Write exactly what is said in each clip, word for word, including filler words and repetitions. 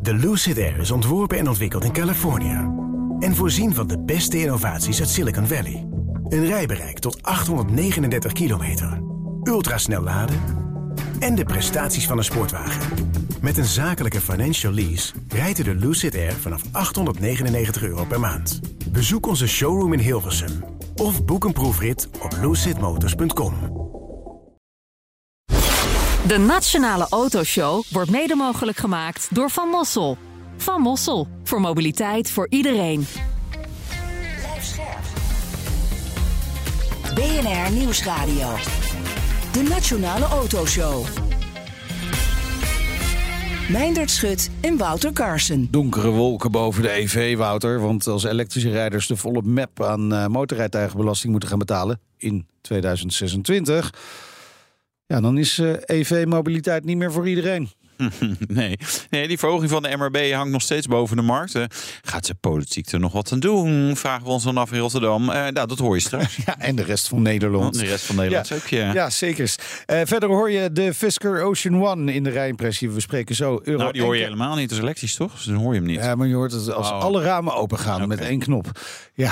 De Lucid Air is ontworpen en ontwikkeld in Californië. En voorzien van de beste innovaties uit Silicon Valley. Een rijbereik tot achthonderdnegenendertig kilometer. Ultrasnel laden. En de prestaties van een sportwagen. Met een zakelijke financial lease rijdt u de Lucid Air vanaf achthonderdnegenennegentig euro per maand. Bezoek onze showroom in Hilversum. Of boek een proefrit op lucid motors punt com. De Nationale Autoshow wordt mede mogelijk gemaakt door Van Mossel. Van Mossel, voor mobiliteit voor iedereen. Blijf scherp. B N R Nieuwsradio. De Nationale Autoshow. Meindert Schut en Wouter Carson. Donkere wolken boven de E V, Wouter. Want als elektrische rijders de volle map aan uh, motorrijtuigenbelasting moeten gaan betalen in tweeduizend zesentwintig... ja, dan is uh, E V-mobiliteit niet meer voor iedereen. Nee. nee, die verhoging van de M R B hangt nog steeds boven de markt. Uh, gaat ze politiek er nog wat aan doen? Vragen we ons dan af in Rotterdam. Uh, nou, dat hoor je straks. Ja, en de rest van Nederland. De rest van Nederland ja. ook, ja. Ja, zeker. Uh, verder hoor je de Fisker Ocean One in de rijimpressie. We spreken zo Euro. Nou, die hoor je helemaal niet. Dat is elektrisch, toch? Dus dan hoor je hem niet. Ja, maar je hoort het als oh. alle ramen open gaan okay. met één knop. Ja,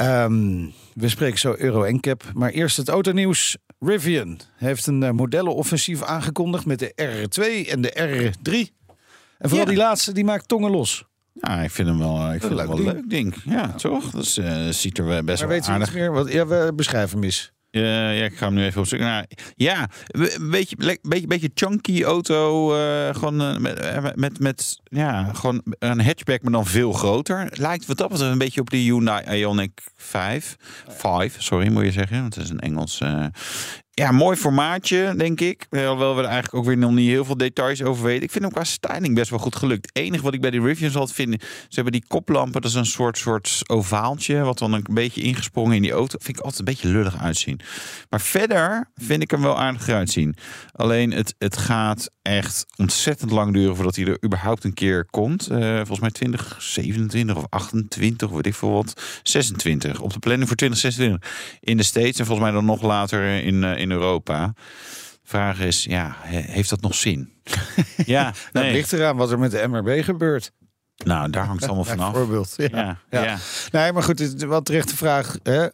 um, we spreken zo Euro N C A P. Maar eerst het autonieuws. Rivian heeft een uh, modellenoffensief aangekondigd met de R twee en de R drie. En vooral ja. die laatste, die maakt tongen los. Ja, ik vind hem wel, ik vind hem wel een leuk ding. Ja, ja. toch? Dat is, uh, ziet er best maar wel weet aardig. Weet je meer? Wat, ja, we beschrijven hem eens. Uh, ja, ik ga hem nu even opzoeken. Nou, ja, een beetje, beetje, beetje chunky auto. Uh, gewoon uh, met, met, met ja, gewoon een hatchback, maar dan veel groter. Lijkt wat dat betreft een beetje op de Hyundai Ioniq vijf. vijf, sorry, moet je zeggen. Want het is een Engels... Uh, Ja, mooi formaatje, denk ik. Hoewel we er eigenlijk ook weer nog niet heel veel details over weten. Ik vind hem qua styling best wel goed gelukt. Het enige wat ik bij die Rivians altijd vind... ze hebben die koplampen, dat is een soort, soort ovaaltje... wat dan een beetje ingesprongen in die auto. Vind ik altijd een beetje lullig uitzien. Maar verder vind ik hem wel aardig uitzien. Alleen het, het gaat echt ontzettend lang duren... voordat hij er überhaupt een keer komt. Uh, volgens mij twintig zevenentwintig of achtentwintig, weet ik veel wat. zesentwintig, op de planning voor twintig zesentwintig. In de States en volgens mij dan nog later in... Uh, in Europa. Vraag is, ja, heeft dat nog zin? ja, nee. nee. Het ligt eraan wat er met de M R B gebeurt. Nou, daar hangt het allemaal vanaf. Bijvoorbeeld. Ja. Ja, ja. ja. Nee, maar goed, het is wel terecht de vraag... Hè,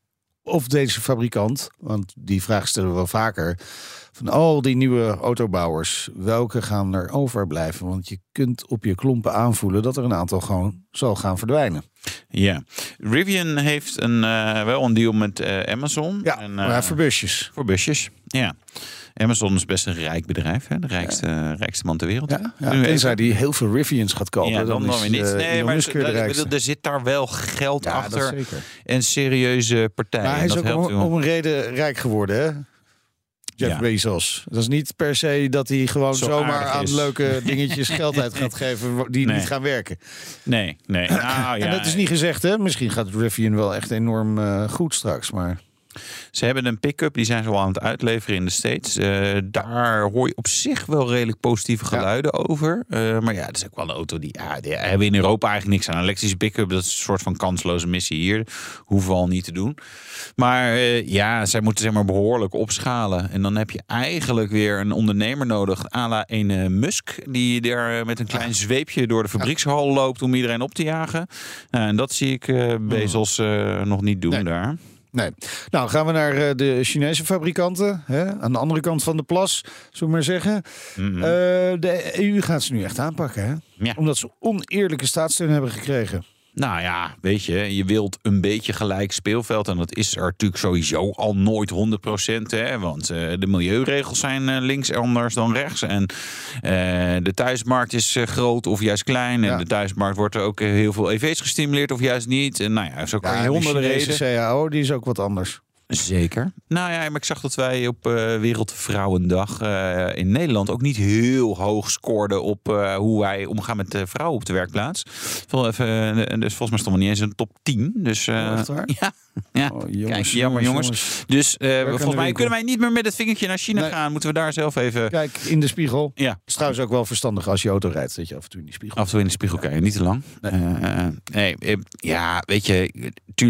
of deze fabrikant, want die vraag stellen we wel vaker... van al die nieuwe autobouwers, welke gaan er overblijven? Want je kunt op je klompen aanvoelen dat er een aantal gewoon zal gaan verdwijnen. Ja, Rivian heeft een, uh, wel een deal met uh, Amazon. Ja, en, uh, maar voor busjes. Voor busjes, ja. Amazon is best een rijk bedrijf, hè? De rijkste, ja. rijkste man ter wereld. Ja, ja. Tenzij die heel veel Rivians gaat kopen. Ja, dan, dan is, weer niet. Uh, nee, maar er, er zit daar wel geld ja, achter. En serieuze partijen. Maar hij is dat ook helpt om, om een reden rijk geworden, hè? Jeff ja. Bezos. Dat is niet per se dat hij gewoon Zo zomaar aan leuke dingetjes geld uit gaat geven die nee. niet gaan werken. Nee, nee. Nou, ja. En dat is niet gezegd, hè? Misschien gaat Rivian wel echt enorm uh, goed straks, maar... Ze hebben een pick-up, die zijn ze al aan het uitleveren in de States. Uh, daar hoor je op zich wel redelijk positieve geluiden ja. over. Uh, maar ja, dat is ook wel een auto die... Ja, die hebben we in Europa eigenlijk niks aan. Een elektrische pick-up, dat is een soort van kansloze missie hier. Hoeven we al niet te doen. Maar uh, ja, zij moeten zeg maar behoorlijk opschalen. En dan heb je eigenlijk weer een ondernemer nodig, à la een uh, Musk, die daar met een klein zweepje door de fabriekshal loopt om iedereen op te jagen. Uh, en dat zie ik uh, Bezos uh, nog niet doen nee. daar. Nee. Nou, gaan we naar uh, de Chinese fabrikanten. Hè? Aan de andere kant van de plas, zullen we maar zeggen. Mm-hmm. Uh, de E U gaat ze nu echt aanpakken, hè? Ja. Omdat ze oneerlijke staatssteun hebben gekregen. Nou ja, weet je, je wilt een beetje gelijk speelveld. En dat is er natuurlijk sowieso al nooit honderd procent. Hè, want uh, de milieuregels zijn uh, links anders dan rechts. En uh, de thuismarkt is uh, groot of juist klein. En ja. de thuismarkt wordt er ook uh, heel veel E V's gestimuleerd of juist niet. En nou ja, zo kan ja, je honderden redenen. De C A O, die is ook wat anders. Zeker. Nou ja, maar ik zag dat wij op uh, Wereldvrouwendag uh, in Nederland ook niet heel hoog scoorden op uh, hoe wij omgaan met uh, vrouwen op de werkplaats. Even, uh, dus volgens mij stond we niet eens in de top tien. Dus uh, oh, echt waar? Ja. Ja, oh, jongens, kijk, jammer jongens. jongens. Dus uh, volgens mij kunnen wij niet meer met het vingertje naar China nee. gaan. Moeten we daar zelf even... Kijk, in de spiegel. Ja. Het is trouwens ook wel verstandig als je auto rijdt, dat je af en toe in die spiegel... Af en toe in de spiegel kijken, niet te lang. Nee, uh, nee ja, weet je, tuurlijk.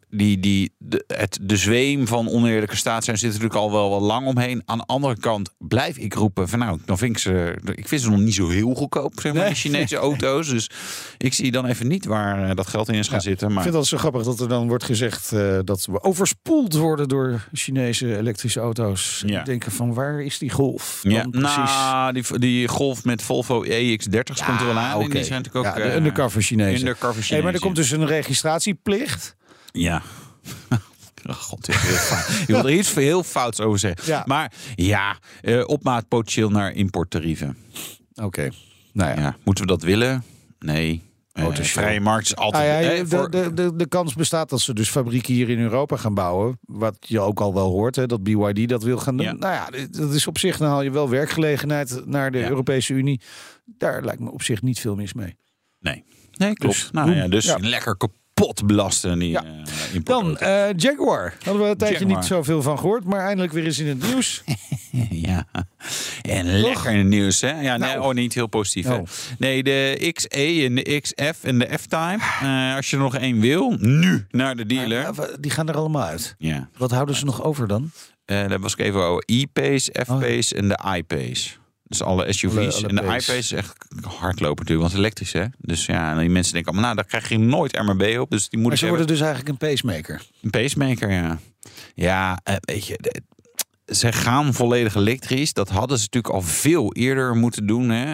die, die, de, het, de zweem van oneerlijke staat zijn zit er natuurlijk al wel, wel lang omheen. Aan de andere kant blijf ik roepen van nou, dan vind ik ze, ik vind ze nog niet zo heel goedkoop, zeg maar, Nee. die Chinese auto's. Dus ik zie dan even niet waar uh, dat geld in is gaan Ja, zitten. Maar Ik vind het zo grappig dat er dan wordt gezegd uh, dat we overspoeld worden door Chinese elektrische auto's. Ja. Ik denk van waar is die golf dan ja, precies? nou, die, die Golf met Volvo E X dertig komt er wel aan. oké. En die zijn natuurlijk ook Ja, de uh, undercover Chinezen. undercover Chinezen. Hey, maar er komt dus een registratieplicht. Ja. Oh, God, dit is heel fout. Je wil er iets heel fouts over zeggen. Ja. Maar ja, uh, opmaat potentieel naar importtarieven. Oké. Okay. Nou ja. Ja, moeten we dat willen? Nee. Uh, Autoshow. vrije markt is altijd... Ah, ja, eh, de, voor... de, de, de kans bestaat dat ze dus fabrieken hier in Europa gaan bouwen. Wat je ook al wel hoort, hè, dat B Y D dat wil gaan doen. Ja. Nou ja, dat is op zich, dan haal je wel werkgelegenheid naar de Ja. Europese Unie. Daar lijkt me op zich niet veel mis mee. Nee. Nee, klopt. Dus, nou doen. ja, dus Ja. lekker kapot belasten. Die, Ja. uh, Dan importauto's. uh, Jaguar. Hadden we een tijdje Jaguar. niet zoveel van gehoord, maar eindelijk weer eens in het nieuws. Ja, en lekker in het nieuws, hè? Ja, nee, Nou. oh, niet heel positief, hè? Oh. Nee, de X E en de X F en de F-Type. Uh, als je er nog één wil, nu naar de dealer. Maar, uh, die gaan er allemaal uit. Ja, Wat houden ze nog over dan? uh, daar was ik even over. E-Pace, F-Pace en de I-Pace. Dus alle S U V's. Alle- alle en de Pace. I-Pace is echt hardlopen natuurlijk, want het is elektrisch, hè? Dus ja, en die mensen denken allemaal, nou, daar krijg je nooit R M B op. Dus die Maar moeten ze worden dus eigenlijk een pacemaker. Een pacemaker, ja. Ja, uh, weet je, de- ze gaan volledig elektrisch. Dat hadden ze natuurlijk al veel eerder moeten doen. Hè?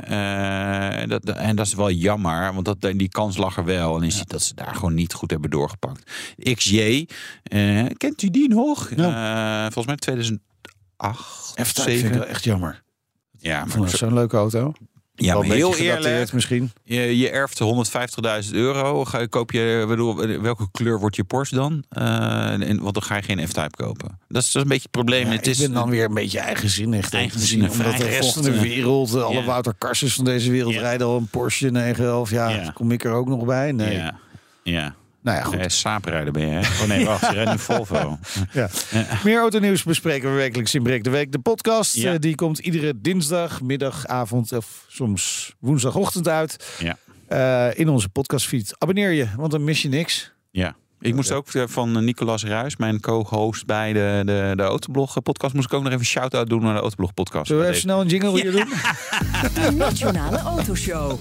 Uh, dat, en dat is wel jammer, want dat, die kans lag er wel. En je ziet dat ze daar gewoon niet goed hebben doorgepakt. X J, uh, kent u die nog? Uh, volgens mij tweeduizend acht, F-Type vind ik zeven. wel echt jammer. Ja, Ik vond maar, het zo'n leuke auto. ja, Wel maar een heel beetje gedateerd eerlijk. misschien. Je, je erft honderdvijftigduizend euro. Ga je, koop je, bedoel, welke kleur wordt je Porsche dan? Uh, en, want dan ga je geen F-Type kopen. Dat is, dat is een beetje het probleem. Ja, het ik is ben dan weer een beetje eigenzinnig. Eigenzinnig, Omdat de rest van de vrijgevochten. wereld, alle Ja. Wouter Karsens van deze wereld Ja. rijden al een Porsche negen elf. Ja, Ja. kom ik er ook nog bij? Nee. Ja, ja. Nou ja, goed. Eh, saaprijder ben je, hè? Oh nee, wacht, je rijdt nu Volvo. Ja. Meer autonieuws bespreken we wekelijks in Breek de Week. De podcast Ja. eh, die komt iedere dinsdag, middag, avond of soms woensdagochtend uit. Ja. Uh, in onze podcastfeed. Abonneer je, want dan mis je niks. Ja. Ik moest ook van Nicolas Ruijs, mijn co-host bij de, de, de Autoblog podcast, moest ik ook nog even shout-out doen naar de Autoblog podcast. Zullen we even snel een jingle hier doen? De Nationale Autoshow.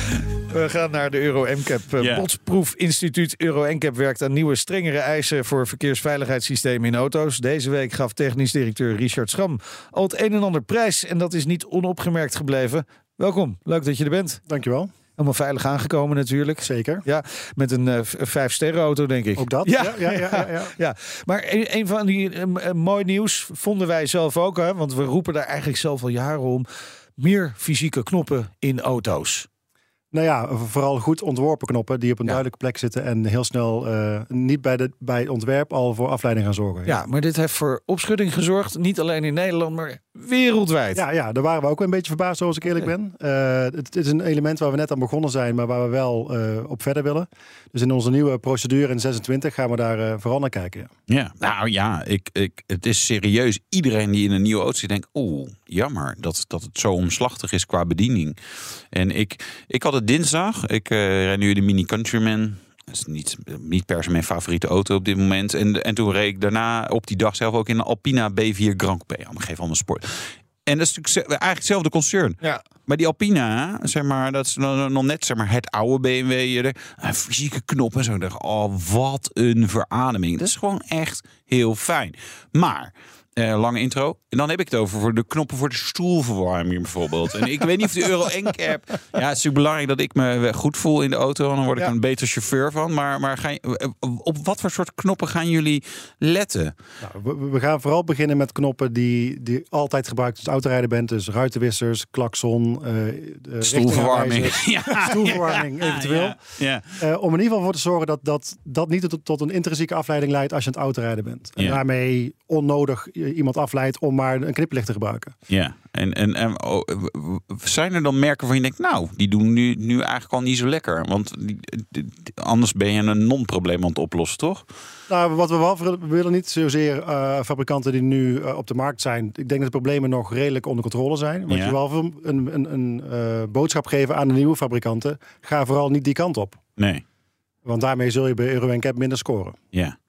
We gaan naar de Euro N C A P. Uh, Ja. Botsproef Instituut Euro N C A P werkt aan nieuwe, strengere eisen voor verkeersveiligheidssystemen in auto's. Deze week gaf technisch directeur Richard Schram al het een en ander prijs. En dat is niet onopgemerkt gebleven. Welkom, leuk dat je er bent. Dankjewel. Helemaal veilig aangekomen natuurlijk. Zeker. Ja, met een uh, vijf sterren auto denk ik. Ook dat? Ja, Ja, ja, ja, ja, ja. ja. Maar een, een van die uh, uh, mooi nieuws vonden wij zelf ook. Hè, want we roepen daar eigenlijk zelf al jaren om. Meer fysieke knoppen in auto's. Nou ja, vooral goed ontworpen knoppen die op een Ja. duidelijke plek zitten en heel snel uh, niet bij, de, bij het ontwerp al voor afleiding gaan zorgen. Ja, maar dit heeft voor opschudding gezorgd. Niet alleen in Nederland, maar wereldwijd. Ja, ja, daar waren we ook een beetje verbaasd, zoals ik eerlijk ben. Uh, het, het is een element waar we net aan begonnen zijn, maar waar we wel uh, op verder willen. Dus in onze nieuwe procedure in zesentwintig gaan we daar uh, vooral naar kijken. Ja, Ja, nou ja, ik, ik, het is serieus. Iedereen die in een nieuwe auto zit, denkt, oeh, jammer dat, dat het zo omslachtig is qua bediening. En ik, ik had het dinsdag, ik uh, rijd nu de Mini Countryman. Dat is niet, niet per se mijn favoriete auto op dit moment. En, en toen reed ik daarna op die dag zelf ook in een Alpina B vier Grand Coupé. Allemaal geef allemaal sport. En dat is natuurlijk eigenlijk hetzelfde concern. Ja. Maar die Alpina, zeg maar, dat is nog net zeg maar, het oude B M W. De fysieke knoppen. Zo dacht, oh, wat een verademing. Dat is gewoon echt heel fijn. Maar, eh, lange intro. En dan heb ik het over voor de knoppen voor de stoelverwarming bijvoorbeeld. En ik weet niet of de Euro N C A P... Ja, het is natuurlijk belangrijk dat ik me goed voel in de auto. En dan word ik Ja. een betere chauffeur van. Maar, maar ga je, op wat voor soort knoppen gaan jullie letten? nou, we, we gaan vooral beginnen met knoppen die, die altijd gebruikt als je autorijder bent. Dus ruitenwissers, klakson, uh, Stoelverwarming. Ja, stoelverwarming eventueel. Ja, ja. Uh, om in ieder geval voor te zorgen dat dat, dat niet tot, tot een intrinsieke afleiding leidt als je aan het autorijden bent. En Ja. daarmee onnodig iemand afleidt om maar een knipperlicht te gebruiken. Ja, en, en, en oh, zijn er dan merken van je denkt, nou, die doen nu, nu eigenlijk al niet zo lekker. Want die, die, anders ben je een non-probleem aan het oplossen, toch? Nou, wat we wel we willen niet zozeer uh, fabrikanten die nu uh, op de markt zijn. Ik denk dat de problemen nog redelijk onder controle zijn. Want Ja. je wel een, een, een, een uh, boodschap geven aan de nieuwe fabrikanten. Ga vooral niet die kant op. Nee. Want daarmee zul je bij Euro N C A P minder scoren. Ja.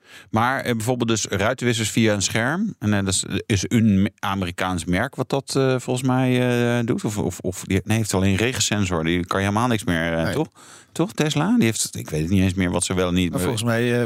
Maar uh, bijvoorbeeld dus ruitenwissers via een scherm. En uh, dat is, is een Amerikaans merk wat dat uh, volgens mij uh, doet. Of, of, of die nee, heeft alleen regensensor. Die kan je helemaal niks meer, uh, nee. toch? Toch, Tesla? Die heeft, ik weet het niet eens meer wat ze wel niet... Maar volgens mij, uh,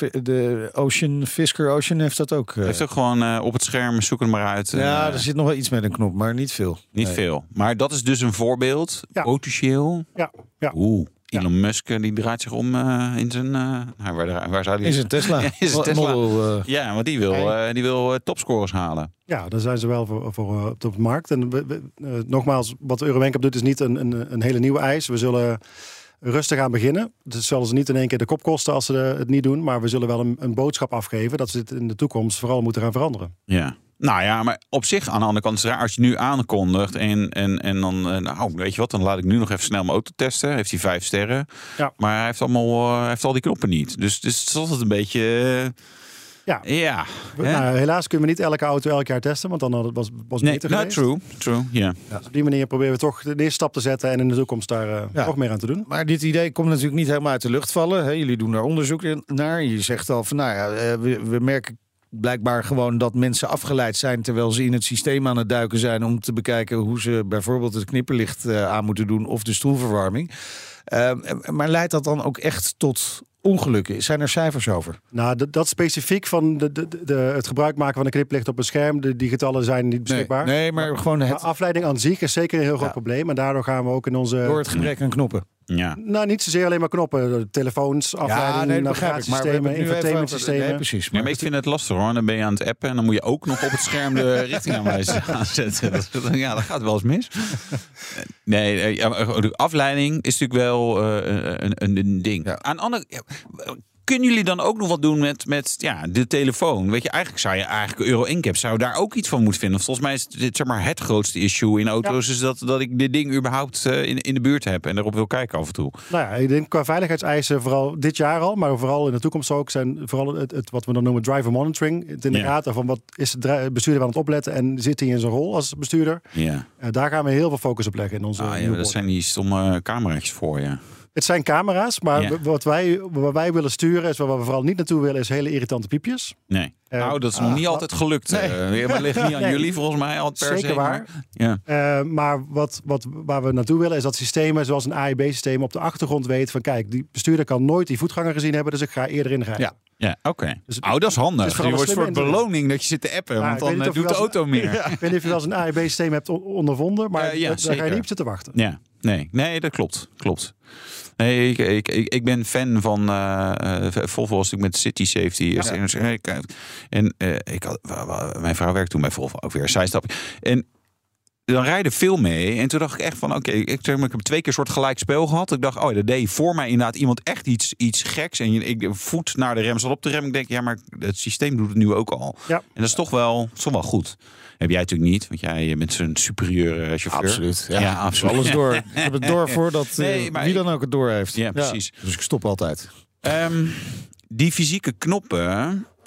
de Ocean, Fisker Ocean heeft dat ook. Uh... Heeft ook gewoon uh, op het scherm, zoek het maar uit. Ja, uh, er zit nog wel iets met een knop, maar niet veel. Niet nee. veel. Maar dat is dus een voorbeeld. Ja. Potentieel. Ja. ja. Oeh. Elon ja. Musk die draait zich om uh, in zijn... Uh, nou, waar, waar zou die... In zijn Tesla. Ja, in zijn Tesla. Model, uh... Ja, want die wil, uh, die wil uh, topscorers halen. Ja, daar zijn ze wel voor, voor uh, op de markt. En we, we, uh, nogmaals, wat Euro N C A P doet is niet een, een, een hele nieuwe eis. We zullen rustig aan beginnen. Dus zullen ze niet in één keer de kop kosten als ze het niet doen. Maar we zullen wel een, een boodschap afgeven dat ze dit in de toekomst vooral moeten gaan veranderen. Ja. Nou ja, maar op zich aan de andere kant is het raar als je nu aankondigt en, en, en dan, nou weet je wat, dan laat ik nu nog even snel mijn auto testen. Heeft hij vijf sterren, ja. maar hij heeft allemaal, uh, heeft al die knoppen niet. Dus, dus het is altijd een beetje, uh, ja. ja nou, helaas kunnen we niet elke auto elk jaar testen, want dan had het was, was nee, beter nou, geweest. True, true, yeah. ja. Dus op die manier proberen we toch de eerste stap te zetten en in de toekomst daar uh, ja. nog meer aan te doen. Maar dit idee komt natuurlijk niet helemaal uit de lucht vallen. Hè? Jullie doen daar onderzoek naar. Je zegt al van, nou ja, we, we merken blijkbaar gewoon dat mensen afgeleid zijn terwijl ze in het systeem aan het duiken zijn om te bekijken hoe ze bijvoorbeeld het knipperlicht uh, aan moeten doen of de stoelverwarming. Uh, maar leidt dat dan ook echt tot ongelukken? Zijn er cijfers over? Nou, dat, dat specifiek van de, de, de, het gebruik maken van een knipperlicht op een scherm, de, die getallen zijn niet beschikbaar. Nee, nee maar, maar gewoon het... Maar afleiding aan zich is zeker een heel groot ja. probleem. En daardoor gaan we ook in onze... Door het gebrek aan knoppen. Ja. Nou, niet zozeer alleen maar knoppen. Telefoons, afleiding, ja, nee, navigatiesystemen, infotainmentsystemen. Nee, precies. Maar, ja, maar ik vind het lastig hoor. Dan ben je aan het appen en dan moet je ook nog op het scherm de richtingaanwijzer aanzetten. Ja, dat gaat wel eens mis. Nee, de afleiding is natuurlijk wel uh, een, een, een ding. Ja. Aan andere... Ja, kunnen jullie dan ook nog wat doen met, met ja, de telefoon? Weet je, eigenlijk zou je eigenlijk Euro N C A P zou daar ook iets van moeten vinden. Volgens mij is dit zeg maar het grootste issue in auto's ja. is dat, dat ik dit ding überhaupt uh, in, in de buurt heb en erop wil kijken af en toe. Nou ja, ik denk qua veiligheidseisen vooral dit jaar al, maar vooral in de toekomst ook zijn vooral het, het wat we dan noemen driver monitoring. Het in de ja. gaten van wat is de bestuurder aan het opletten en zit hij in zijn rol als bestuurder. Ja. Uh, daar gaan we heel veel focus op leggen in onze. Ah, ja, dat zijn die stomme camera's voor je. Het zijn camera's, maar ja. wat, wij, wat wij willen sturen, is waar we vooral niet naartoe willen, is hele irritante piepjes. Nee. Uh, nou, dat is uh, nog niet uh, altijd gelukt. Nee. Uh, het ligt niet aan nee. jullie volgens mij al per Zeker se. waar. Maar, ja. uh, maar wat, wat, waar we naartoe willen, is dat systemen zoals een A I B-systeem op de achtergrond weet van kijk, die bestuurder kan nooit die voetganger gezien hebben, dus ik ga eerder inrijden. Ja. Ja, oké. Okay. Dus, oh, dat is handig. Dus je wordt voor het beloning dat je zit te appen, ja, want dan uh, doet de auto meer. Ja. Ik weet niet of je wel eens een A I B-systeem hebt ondervonden, maar uh, ja, daar ga je niet op zitten wachten. Ja, nee, nee, dat klopt, klopt. Nee, ik, ik, ik, ik ben fan van uh, Volvo was natuurlijk met City Safety. Ja. En uh, ik had, mijn vrouw werkte toen bij Volvo ook weer. Zijstap. En dan rijden veel mee. En toen dacht ik echt van, oké, okay, ik, ik heb twee keer een soort gelijk spel gehad. Ik dacht, oh, dat deed voor mij inderdaad iemand echt iets, iets geks. En ik voet naar de rem zat op de rem. Ik denk, ja, maar het systeem doet het nu ook al. Ja. En dat is toch wel, toch wel goed. Heb jij natuurlijk niet, want jij bent zo'n superieure chauffeur. Absoluut. Ja, ja absoluut. Alles door. Ik heb het door voordat nee, wie dan ook het door heeft. Ja, precies. Ja, dus ik stop altijd. Um, die fysieke knoppen...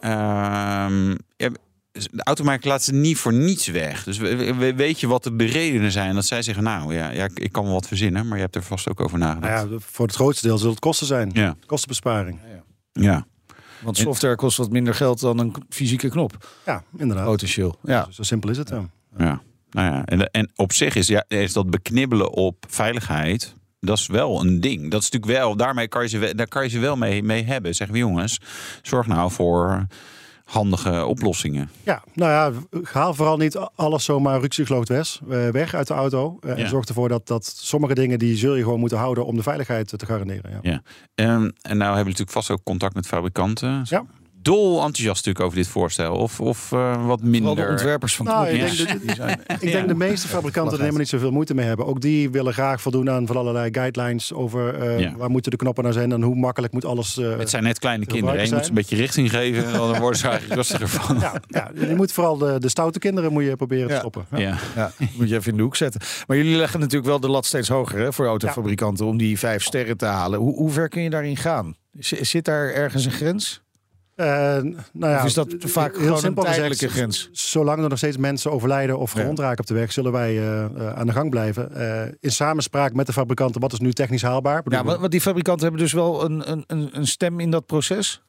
Um, ja, de automaker laat ze niet voor niets weg. Dus we, we, weet je wat de redenen zijn dat zij zeggen, nou ja, ja, ik kan wel wat verzinnen, maar je hebt er vast ook over nagedacht. Nou ja, voor het grootste deel zullen het kosten zijn. Ja. Kostenbesparing. Ja. ja. Want software kost wat minder geld dan een fysieke knop. Ja, inderdaad. Potentieel. Ja. Zo, zo simpel is het dan. Ja. ja. Nou ja, en, en op zich is, ja, is dat beknibbelen op veiligheid. Dat is wel een ding. Dat is natuurlijk wel, daarmee kan je ze, daar kan je ze wel mee, mee hebben. Zeggen we, jongens, zorg nou voor handige oplossingen. Ja, nou ja, haal vooral niet alles zomaar rukzichtloos weg uit de auto. Uh, ja. En zorg ervoor dat, dat sommige dingen die zul je gewoon moeten houden om de veiligheid te garanderen. Ja. Ja. Um, en nou hebben we natuurlijk vast ook contact met fabrikanten. Ja. Dol enthousiast natuurlijk over dit voorstel. Of, of uh, wat minder. Vooral de ontwerpers van nou, knoppen. Ik denk, de, die zijn, ik denk ja. de meeste fabrikanten er helemaal niet zoveel moeite mee hebben. Ook die willen graag voldoen aan van allerlei guidelines over uh, ja. waar moeten de knoppen nou zijn en hoe makkelijk moet alles. Uh, het zijn net kleine kinderen. Je moet ze een beetje richting geven. Dan worden ze eigenlijk rustiger van. Ja, ja, je moet vooral de, de stoute kinderen moet je proberen ja. te stoppen. Ja. Ja. Ja, moet je even in de hoek zetten. Maar jullie leggen natuurlijk wel de lat steeds hoger hè, voor autofabrikanten ja. om die vijf sterren te halen. Hoe, hoe ver kun je daarin gaan? Zit daar ergens een grens? Uh, nou ja, of is dat vaak heel gewoon een tijdelijke gezegd, grens? Zolang er nog steeds mensen overlijden of gewond ja. raken op de weg, zullen wij uh, uh, aan de gang blijven. Uh, in samenspraak met de fabrikanten, wat is nu technisch haalbaar? Ja, want die fabrikanten hebben dus wel een, een, een stem in dat proces?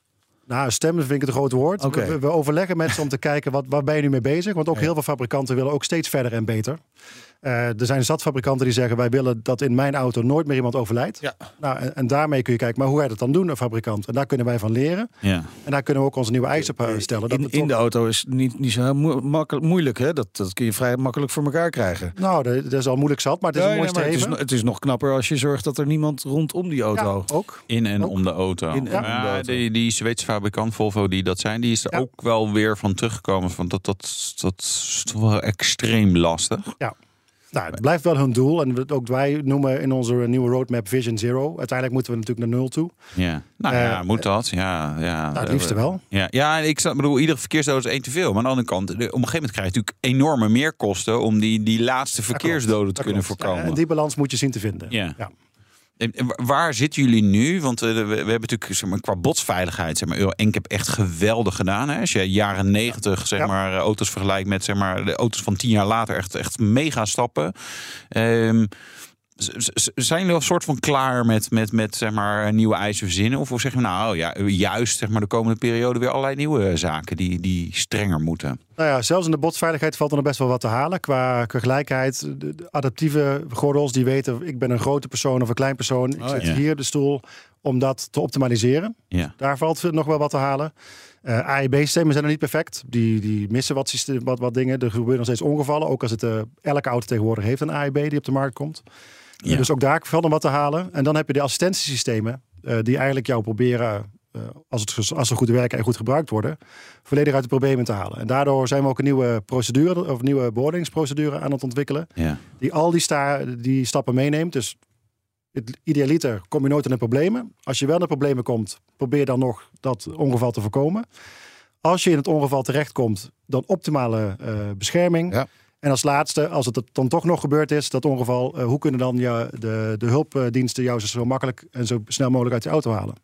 Nou, stemmen vind ik het een groot woord. Okay. We, we overleggen met ze om te kijken, wat, waar ben je nu mee bezig? Want ook ja. heel veel fabrikanten willen ook steeds verder en beter. Uh, er zijn zat fabrikanten die zeggen, wij willen dat in mijn auto nooit meer iemand overlijdt. Ja. Nou, en, en daarmee kun je kijken, maar hoe ga je dat dan doen, een fabrikant? En daar kunnen wij van leren. Ja. En daar kunnen we ook onze nieuwe eisen op stellen. In, dat in toch... de auto is niet, niet zo heel mo- makkelijk, moeilijk, hè? Dat, dat kun je vrij makkelijk voor elkaar krijgen. Nou, dat, dat is al moeilijk zat, maar het is nee, een mooi nee, streven. Het is, het is nog knapper als je zorgt dat er niemand rondom die auto... Ja, ook. In en ook. om de auto. In en ja, om de auto. Die, die Zweedse fabrikant Volvo die dat zijn, die is er ja. ook wel weer van teruggekomen. Van dat, dat, dat is toch wel extreem lastig. Ja. Nou, het blijft wel hun doel. En ook wij noemen in onze nieuwe roadmap Vision Zero. Uiteindelijk moeten we natuurlijk naar nul toe. Ja, nou uh, ja, moet dat. Ja, ja. Nou, het liefste wel. Ja, ja ik bedoel, iedere verkeersdood is één te veel. Maar aan de andere kant, op een gegeven moment krijg je natuurlijk enorme meerkosten om die, die laatste verkeersdoden te dat kunnen klopt. voorkomen. Ja, en die balans moet je zien te vinden. Ja. ja. En waar zitten jullie nu? Want uh, we, we hebben natuurlijk zeg maar, qua botsveiligheid, zeg maar, Euro N C A P echt geweldig gedaan. Hè? Als je jaren negentig zeg ja. maar, auto's vergelijkt met zeg maar, de auto's van tien jaar later, echt, echt mega stappen. Um, zijn jullie al een soort van klaar met, met, met zeg maar, nieuwe eisen verzinnen? Of zeg je nou ja, juist zeg maar, de komende periode weer allerlei nieuwe zaken die, die strenger moeten? Nou ja, zelfs in de botsveiligheid valt er nog best wel wat te halen. Qua, qua gelijkheid, de, de adaptieve gordels die weten, ik ben een grote persoon of een klein persoon. Ik oh, zit ja. hier op de stoel om dat te optimaliseren. Ja. Daar valt nog wel wat te halen. Uh, A E B-systemen zijn nog niet perfect. Die, die missen wat, systeem, wat, wat dingen. Er gebeuren nog steeds ongevallen. Ook als het uh, elke auto tegenwoordig heeft een A E B die op de markt komt. Ja. Dus ook daar valt nog wat te halen. En dan heb je de assistentiesystemen uh, die eigenlijk jou proberen, uh, als, het, als ze goed werken en goed gebruikt worden, volledig uit de problemen te halen. En daardoor zijn we ook een nieuwe procedure of nieuwe beoordelingsprocedure aan het ontwikkelen. Ja. Die al die, sta, die stappen meeneemt. Dus idealiter kom je nooit in de problemen. Als je wel in de problemen komt, probeer dan nog dat ongeval te voorkomen. Als je in het ongeval terechtkomt, dan optimale uh, bescherming. Ja. En als laatste, als het dan toch nog gebeurd is, dat ongeval, uh, hoe kunnen dan ja, de, de hulpdiensten jou zo makkelijk en zo snel mogelijk uit je auto halen?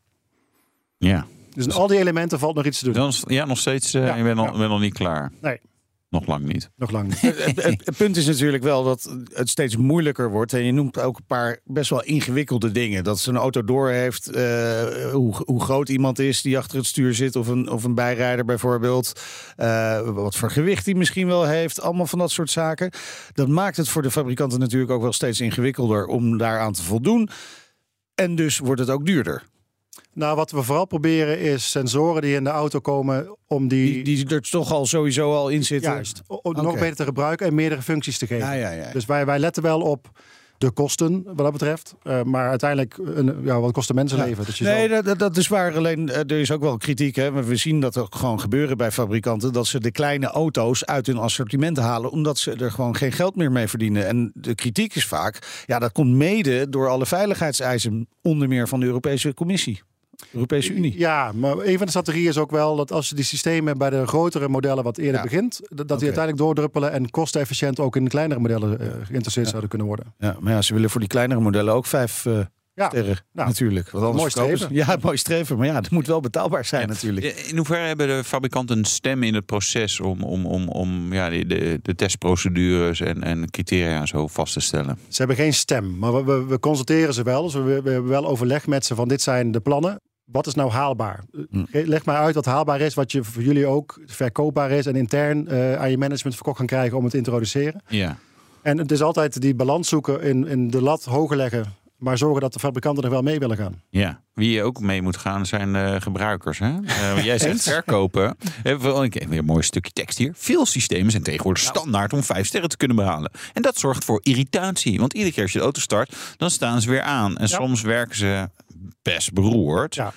Ja. Dus in al die elementen valt nog iets te doen. Dan, ja, nog steeds. Uh, ja, je bent nog, ja. ben nog niet klaar. Nee. Nog lang niet. Nog lang niet. het, het, het punt is natuurlijk wel dat het steeds moeilijker wordt. En je noemt ook een paar best wel ingewikkelde dingen. Dat zo'n auto door heeft uh, hoe, hoe groot iemand is die achter het stuur zit. Of een, of een bijrijder bijvoorbeeld. Uh, wat voor gewicht hij misschien wel heeft. Allemaal van dat soort zaken. Dat maakt het voor de fabrikanten natuurlijk ook wel steeds ingewikkelder om daaraan te voldoen. En dus wordt het ook duurder. Nou, wat we vooral proberen is sensoren die in de auto komen om die... Die, die er toch al sowieso al in zitten. Juist, om okay. nog beter te gebruiken en meerdere functies te geven. Ja, ja, ja. Dus wij, wij letten wel op de kosten wat dat betreft. Uh, maar uiteindelijk, een, ja, wat kost een mensenleven? Ja. Dus je nee, zal... dat, dat is waar. Alleen, uh, er is ook wel kritiek. Hè? Maar we zien dat ook gewoon gebeuren bij fabrikanten. Dat ze de kleine auto's uit hun assortiment halen. Omdat ze er gewoon geen geld meer mee verdienen. En de kritiek is vaak, ja, dat komt mede door alle veiligheidseisen. Onder meer van de Europese Commissie. Europese Unie. Ja, maar een van de strategieën is ook wel dat als je die systemen bij de grotere modellen wat eerder ja. begint, dat die okay. uiteindelijk doordruppelen en kostenefficiënt ook in de kleinere modellen uh, geïnteresseerd ja. zouden kunnen worden. Ja, maar ja, ze willen voor die kleinere modellen ook vijf uh, ja. sterren nou, natuurlijk. Want mooi streven. Ja, mooi streven. Maar ja, het moet wel betaalbaar zijn ja. natuurlijk. In hoeverre hebben de fabrikanten een stem in het proces om, om, om, om ja, de, de, de testprocedures en, en criteria zo vast te stellen? Ze hebben geen stem, maar we, we, we consulteren ze wel. Dus we, we hebben wel overleg met ze van dit zijn de plannen. Wat is nou haalbaar? Hm. Leg maar uit wat haalbaar is, wat je voor jullie ook verkoopbaar is en intern uh, aan je management verkocht gaan krijgen om het te introduceren. Ja. En het is altijd die balans zoeken in, in de lat hoger leggen, maar zorgen dat de fabrikanten er wel mee willen gaan. Ja, wie ook mee moet gaan zijn uh, gebruikers. Hè? Uh, jij zegt verkopen. Weer een mooi stukje tekst hier. Veel systemen zijn tegenwoordig standaard om vijf sterren te kunnen behalen. En dat zorgt voor irritatie. Want iedere keer als je de auto start, dan staan ze weer aan. En ja. soms werken ze best beroerd. Ja.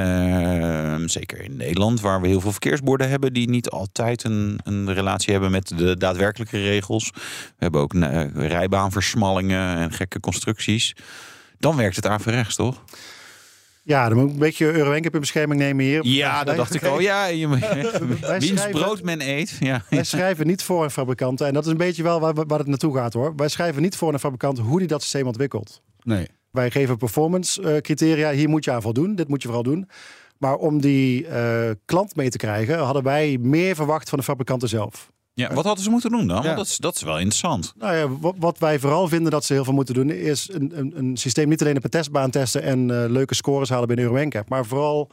Uh, zeker in Nederland, waar we heel veel verkeersborden hebben die niet altijd een, een relatie hebben met de daadwerkelijke regels. We hebben ook uh, rijbaanversmallingen en gekke constructies. Dan werkt het averechts, toch? Ja, dan moet ik een beetje Euro N C A P in bescherming nemen hier. Ja, dat dacht ik al. Ja, je, wiens brood men eet. Ja. Wij schrijven niet voor een fabrikant. En dat is een beetje wel waar, waar het naartoe gaat, hoor. Wij schrijven niet voor een fabrikant hoe die dat systeem ontwikkelt. Nee. Wij geven performance uh, criteria. Hier moet je aan voldoen. Dit moet je vooral doen. Maar om die uh, klant mee te krijgen, hadden wij meer verwacht van de fabrikanten zelf. Ja, wat hadden ze moeten doen dan? Ja. Want dat is, dat is wel interessant. Nou ja, wat, wat wij vooral vinden dat ze heel veel moeten doen, is een, een, een systeem niet alleen op een testbaan testen en uh, leuke scores halen binnen Euro N C A P, maar vooral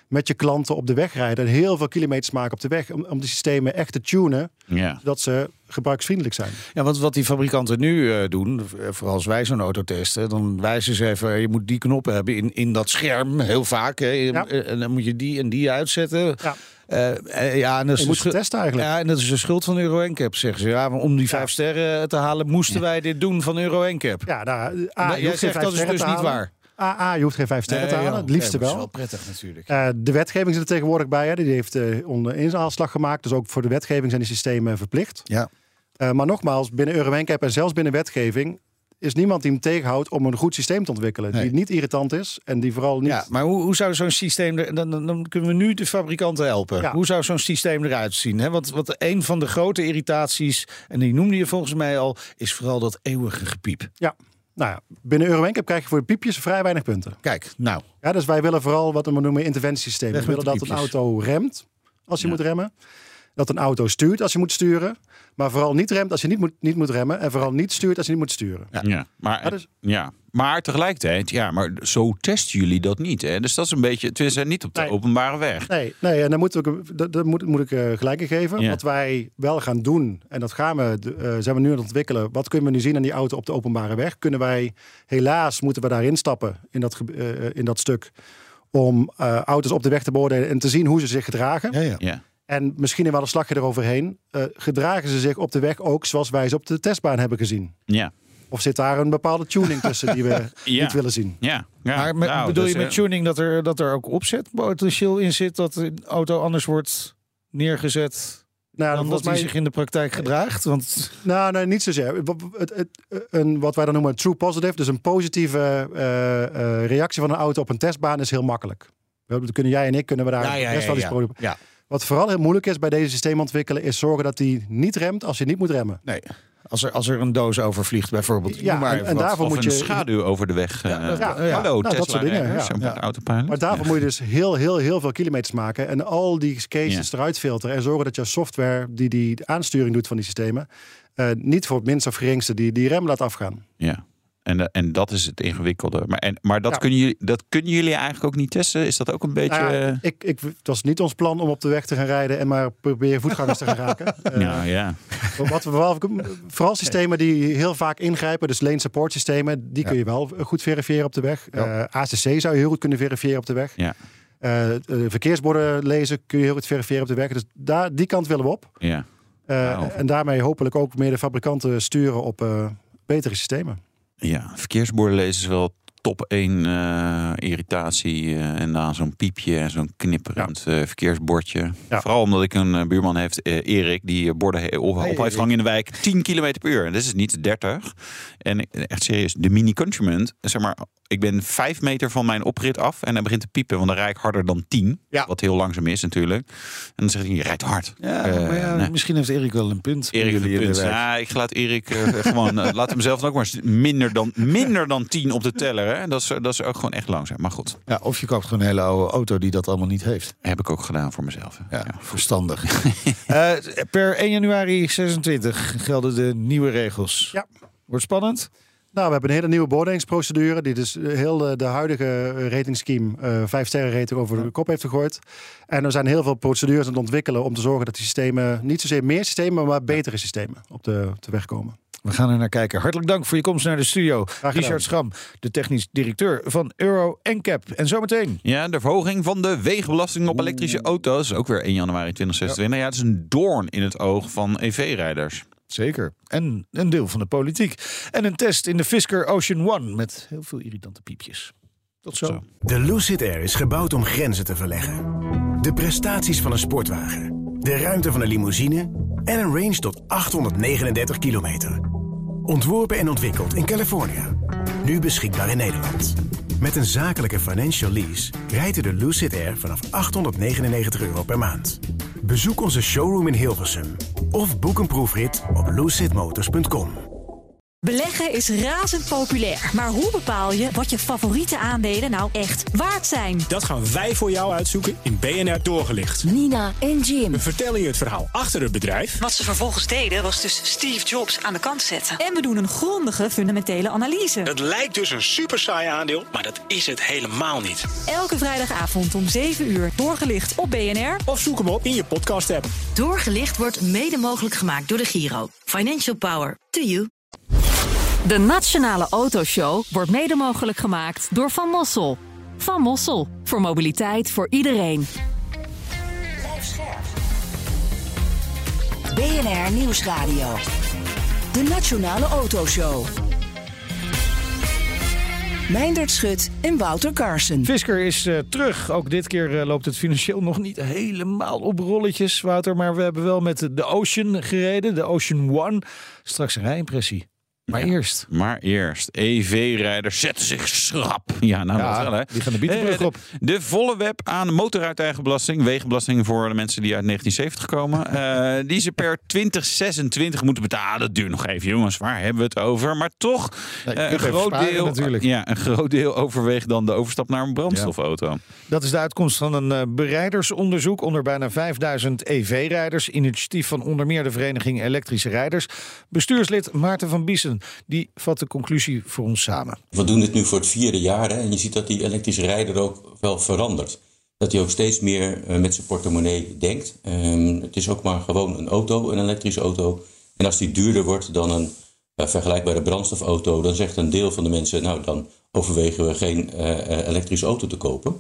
met je klanten op de weg rijden. En heel veel kilometers maken op de weg. Om, om die systemen echt te tunen. Ja. Zodat ze gebruiksvriendelijk zijn. Ja, want wat die fabrikanten nu uh, doen, vooral als wij zo'n auto testen, dan wijzen ze even, je moet die knop hebben in, in dat scherm, heel vaak. Hè, ja. En dan moet je die en die uitzetten. Ja. Uh, ja, en dat is je moet ze testen eigenlijk. Ja, en dat is de schuld van Euro N C A P, zeggen ze. Ja, om die vijf ja. sterren te halen, moesten ja. wij dit doen van Euro N C A P. Ja, nou, A, jij zegt dat is dus niet waar. A, A, je hoeft geen vijf sterren nee, te halen, het liefste nee, wel. Dat is wel prettig natuurlijk. Uh, de wetgeving zit er tegenwoordig bij. Hè. Die heeft uh, onder inhaalslag gemaakt. Dus ook voor de wetgeving zijn die systemen verplicht. Ja. Uh, maar nogmaals, binnen Euro N C A P en zelfs binnen wetgeving is niemand die hem tegenhoudt om een goed systeem te ontwikkelen. Nee. Die niet irritant is en die vooral niet... Ja, maar hoe, hoe zou zo'n systeem... Er, dan, dan, dan kunnen we nu de fabrikanten helpen. Ja. Hoe zou zo'n systeem eruit zien? Hè? Want, want een van de grote irritaties, en die noemde je volgens mij al, is vooral dat eeuwige gepiep. Ja. Nou ja, binnen Euro N C A P krijg je voor de piepjes vrij weinig punten. Kijk, nou. Ja, dus wij willen vooral wat we noemen interventiesysteem. We willen dat piepjes. Een auto remt als je ja. moet remmen. Dat een auto stuurt als je moet sturen. Maar vooral niet remt als je niet moet, niet moet remmen. En vooral niet stuurt als je niet moet sturen. Ja, ja. Maar, ja, dus... ja. maar tegelijkertijd, ja, maar zo testen jullie dat niet. Hè? Dus dat is een beetje, het is niet op de nee. openbare weg. Nee, nee en dan moet ik, dat, dat moet, moet ik uh, gelijk in geven. Ja. Wat wij wel gaan doen, en dat gaan we, uh, zijn we nu aan het ontwikkelen. Wat kunnen we nu zien aan die auto op de openbare weg? Kunnen wij, helaas moeten we daarin stappen in dat, uh, in dat stuk. Om uh, auto's op de weg te beoordelen en te zien hoe ze zich gedragen. Ja, ja. Ja. En misschien wel een slagje eroverheen. Uh, gedragen ze zich op de weg ook zoals wij ze op de testbaan hebben gezien? Ja. Of zit daar een bepaalde tuning tussen die we ja. niet willen zien? Ja. Ja. Maar met, nou, bedoel dus, je met tuning dat er, dat er ook opzetpotentieel in zit? Dat de auto anders wordt neergezet nou, dan dat hij mij... zich in de praktijk gedraagt? Want... Nou, nee, niet zozeer. Het, het, een, wat wij dan noemen een true positive. Dus een positieve uh, uh, reactie van een auto op een testbaan is heel makkelijk. We kunnen jij en ik kunnen we daar ja, ja, best wel ja, iets proberen. Ja. Wat vooral heel moeilijk is bij deze systemen ontwikkelen, is zorgen dat hij niet remt als je niet moet remmen. Nee. Als er, als er een doos overvliegt bijvoorbeeld. Ja, maar en, en daarvoor of moet een je schaduw over de weg. Uh, ja, ja, ja. Hallo, nou, Tesla, dat soort dingen. Nee, ja. zo Ja. Autopilot. Maar daarvoor ja. moet je dus heel, heel, heel veel kilometers maken. En al die cases ja. eruit filteren. En zorgen dat je software die die aansturing doet van die systemen, Uh, niet voor het minst of geringste die, die rem laat afgaan. Ja. En, en dat is het ingewikkelde. Maar, en, maar dat, ja. kunnen jullie, dat kunnen jullie eigenlijk ook niet testen? Is dat ook een beetje... Nou ja, ik, ik, het was niet ons plan om op de weg te gaan rijden en maar proberen voetgangers te gaan raken. Uh, ja, ja. Wat we wel, vooral systemen die heel vaak ingrijpen, dus lane support systemen, die ja. kun je wel goed verifiëren op de weg. Ja. Uh, A C C zou je heel goed kunnen verifiëren op de weg. Ja. Uh, verkeersborden lezen kun je heel goed verifiëren op de weg. Dus daar, die kant willen we op. Ja. Uh, wow. En daarmee hopelijk ook meer de fabrikanten sturen op uh, betere systemen. Ja, verkeersborden lezen is wel top één uh, irritatie. Uh, en dan zo'n piepje en zo'n knipperend ja. uh, verkeersbordje. Ja. Vooral omdat ik een uh, buurman heeft, uh, Erik, die borden he- op, hey, op heeft hangen in de wijk. tien kilometer per uur. En dit is niet dertig. En echt serieus, de Mini Countryman, zeg maar, ik ben vijf meter van mijn oprit af en hij begint te piepen, want dan rijd ik harder dan tien. Ja. Wat heel langzaam is natuurlijk. En dan zeg ik, je rijdt hard. Ja, uh, maar ja, nee. Misschien heeft Erik wel een punt. Erik heeft een punt. Ja, ik laat Erik uh, gewoon, uh, laat hem zelf ook maar minder dan, minder dan tien op de teller. Hè. Dat is, dat is ook gewoon echt langzaam. Maar goed. Ja, of je koopt gewoon een hele oude auto die dat allemaal niet heeft. Heb ik ook gedaan voor mezelf. Hè. Ja, ja, verstandig. uh, per één januari zesentwintig gelden de nieuwe regels. Ja. Wordt spannend. Nou, we hebben een hele nieuwe beoordelingsprocedure die dus heel de, de huidige ratingscheme uh, vijf sterren rating over de kop heeft gegooid. En er zijn heel veel procedures aan het ontwikkelen om te zorgen dat die systemen, niet zozeer meer systemen, maar betere systemen op de, op de weg komen. We gaan er naar kijken. Hartelijk dank voor je komst naar de studio. Richard Schram, de technisch directeur van Euro N C A P. En zometeen. Ja, de verhoging van de wegenbelasting op elektrische auto's. Ook weer één januari twintig zesentwintig. Ja, ja, het is een doorn in het oog van E V-rijders. Zeker. En een deel van de politiek. En een test in de Fisker Ocean One met heel veel irritante piepjes. Tot zo. zo. De Lucid Air is gebouwd om grenzen te verleggen. De prestaties van een sportwagen, de ruimte van een limousine en een range tot achthonderdnegenendertig kilometer. Ontworpen en ontwikkeld in Californië. Nu beschikbaar in Nederland. Met een zakelijke financial lease rijdt u de Lucid Air vanaf achthonderdnegenennegentig euro per maand. Bezoek onze showroom in Hilversum of boek een proefrit op lucid motors punt com. Beleggen is razend populair, maar hoe bepaal je wat je favoriete aandelen nou echt waard zijn? Dat gaan wij voor jou uitzoeken in B N R Doorgelicht. Nina en Jim. We vertellen je het verhaal achter het bedrijf. Wat ze vervolgens deden was dus Steve Jobs aan de kant zetten. En we doen een grondige fundamentele analyse. Het lijkt dus een super saai aandeel, maar dat is het helemaal niet. Elke vrijdagavond om zeven uur Doorgelicht op B N R. Of zoek hem op in je podcast-app. Doorgelicht wordt mede mogelijk gemaakt door de Giro. Financial Power to you. De Nationale Autoshow wordt mede mogelijk gemaakt door Van Mossel. Van Mossel, voor mobiliteit voor iedereen. Blijf scherp. B N R Nieuwsradio. De Nationale Autoshow. Meindert Schut en Wouter Carson. Fisker is uh, terug. Ook dit keer uh, loopt het financieel nog niet helemaal op rolletjes, Wouter. Maar we hebben wel met de Ocean gereden, de Ocean One. Straks een rijimpressie. Maar ja, eerst. Maar eerst. E V-rijders zetten zich schrap. Ja, nou ja, dat wel, hè. Die gaan de bietenbrug op. De, de volle web aan motorrijtuigenbelasting. Wegenbelasting voor de mensen die uit negentien zeventig komen. Uh, die ze per twintig zesentwintig moeten betalen. Dat duurt nog even, jongens. Waar hebben we het over? Maar toch, ja, uh, een, groot deel, natuurlijk. Ja, een groot deel overweegt dan de overstap naar een brandstofauto. Ja. Dat is de uitkomst van een uh, berijdersonderzoek onder bijna vijfduizend E V-rijders. Initiatief van onder meer de Vereniging Elektrische Rijders. Bestuurslid Maarten van Biesen. Die vat de conclusie voor ons samen. We doen dit nu voor het vierde jaar hè, en je ziet dat die elektrische rijder ook wel verandert. Dat hij ook steeds meer uh, met zijn portemonnee denkt. Um, het is ook maar gewoon een auto, een elektrische auto. En als die duurder wordt dan een uh, vergelijkbare brandstofauto, dan zegt een deel van de mensen, nou dan overwegen we geen uh, elektrische auto te kopen.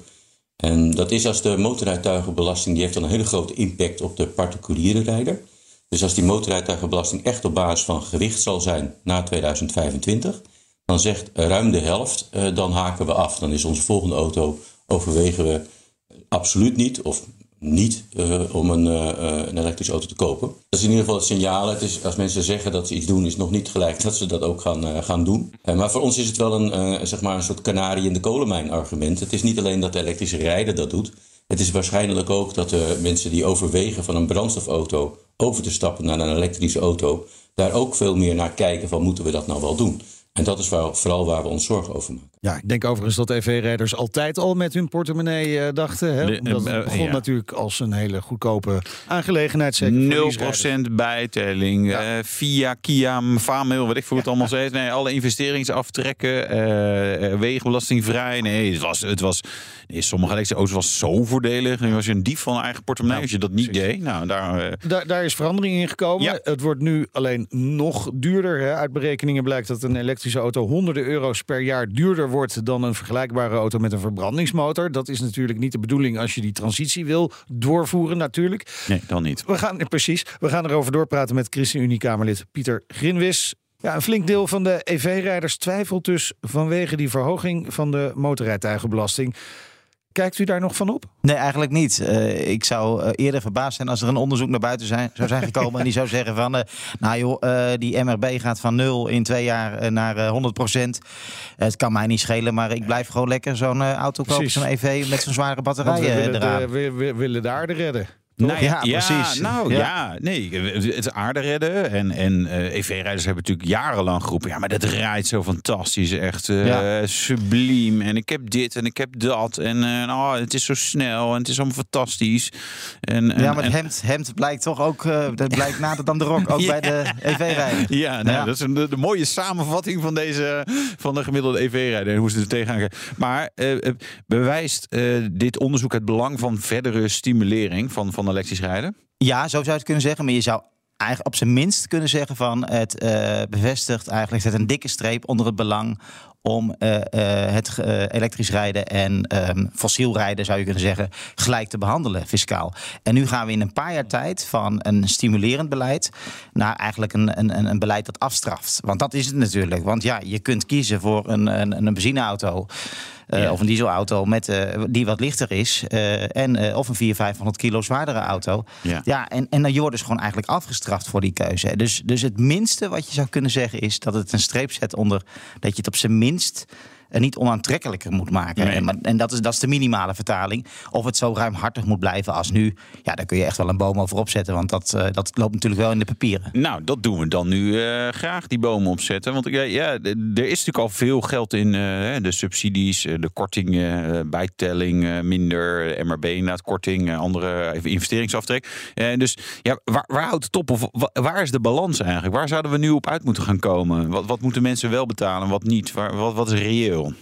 En dat is als de motorrijtuigenbelasting, die heeft dan een hele grote impact op de particuliere rijder. Dus als die motorrijtuigenbelasting echt op basis van gewicht zal zijn na tweeduizend vijfentwintig... dan zegt ruim de helft, uh, dan haken we af. Dan is onze volgende auto, overwegen we absoluut niet of niet uh, om een, uh, een elektrische auto te kopen. Dat is in ieder geval het signaal. Het is, als mensen zeggen dat ze iets doen, is nog niet gelijk dat ze dat ook gaan, uh, gaan doen. Uh, maar voor ons is het wel een, uh, zeg maar een soort kanarie in de kolenmijn argument. Het is niet alleen dat de elektrische rijder dat doet. Het is waarschijnlijk ook dat de mensen die overwegen van een brandstofauto over te stappen naar een elektrische auto, daar ook veel meer naar kijken van moeten we dat nou wel doen. En dat is waar, vooral waar we ons zorgen over maken. Ja, ik denk overigens dat E V-rijders altijd al met hun portemonnee uh, dachten. Hè? Omdat het begon ja. natuurlijk als een hele goedkope aangelegenheid. Zeker nul procent bijtelling, ja. uh, via Kia, Famil, wat ik voor het allemaal ja. zei. Nee, alle investeringsaftrekken, uh, wegenbelastingvrij. Nee, het was, het was nee, sommige elektrische auto's was zo voordelig. Nu was je een dief van een eigen portemonnee ja, als je dat niet precies. deed. Nou, daar, uh... daar, daar is verandering in gekomen. Ja. Het wordt nu alleen nog duurder. Hè? Uit berekeningen blijkt dat een elektrische auto honderden euro's per jaar duurder wordt dan een vergelijkbare auto met een verbrandingsmotor. Dat is natuurlijk niet de bedoeling als je die transitie wil doorvoeren natuurlijk. Nee, dan niet. We gaan, precies, we gaan erover doorpraten met ChristenUnie-Kamerlid Pieter Grinwis. Ja, een flink deel van de E V-rijders twijfelt dus vanwege die verhoging van de motorrijtuigenbelasting. Kijkt u daar nog van op? Nee, eigenlijk niet. Uh, ik zou uh, eerder verbaasd zijn als er een onderzoek naar buiten zijn, zou zijn gekomen en die zou zeggen van, uh, nou joh, uh, die M R B gaat van nul in twee jaar uh, naar uh, honderd procent. Uh, het kan mij niet schelen, maar ik blijf gewoon lekker zo'n uh, auto kopen, zo'n E V met zo'n zware batterijen we willen eraan. De, we, we willen de aarde redden. Nou, ja, ja, precies. Ja, nou ja. ja, nee, het aarde redden. En, en uh, E V-rijders hebben natuurlijk jarenlang geroepen. Ja, maar dat rijdt zo fantastisch. Echt uh, ja. subliem. En ik heb dit en ik heb dat. En uh, oh, het is zo snel en het is allemaal fantastisch. En, en, ja, maar het en, hemd, hemd blijkt toch ook, uh, dat blijkt nader dan de rok, ook ja. bij de E V-rijder. Ja, nou, ja, dat is een, de, de mooie samenvatting van deze van de gemiddelde E V-rijder. Hoe ze er tegenaan gaan. Maar uh, bewijst uh, dit onderzoek het belang van verdere stimulering van, van elektrisch rijden? Ja, zo zou je het kunnen zeggen. Maar je zou eigenlijk op zijn minst kunnen zeggen van het uh, bevestigt eigenlijk, zet een dikke streep onder het belang om uh, uh, het uh, elektrisch rijden en um, fossiel rijden, zou je kunnen zeggen, gelijk te behandelen, fiscaal. En nu gaan we in een paar jaar tijd van een stimulerend beleid naar eigenlijk een, een, een beleid dat afstraft. Want dat is het natuurlijk. Want ja, je kunt kiezen voor een, een, een benzineauto. Uh, ja. Of een dieselauto met, uh, die wat lichter is. Uh, en, uh, of een vierhonderd, vijfhonderd kilo zwaardere auto. Ja. Ja, en, en dan word je dus gewoon eigenlijk afgestraft voor die keuze. Dus, dus het minste wat je zou kunnen zeggen is dat het een streep zet onder dat je het op zijn minst uh, niet onaantrekkelijker moet maken. Nee. En, en dat, is, dat is de minimale vertaling. Of het zo ruimhartig moet blijven als nu, ja, daar kun je echt wel een boom over opzetten. Want dat, uh, dat loopt natuurlijk wel in de papieren. Nou, dat doen we dan nu uh, graag, die bomen opzetten. Want ja, ja, er is natuurlijk al veel geld in uh, de subsidies, de kortingen, uh, bijtelling, uh, minder, M R B inderdaad, korting, uh, andere investeringsaftrek. Uh, dus ja, waar, waar houdt het op? Of waar is de balans eigenlijk? Waar zouden we nu op uit moeten gaan komen? Wat, wat moeten mensen wel betalen, wat niet? Waar, wat, wat is reëel?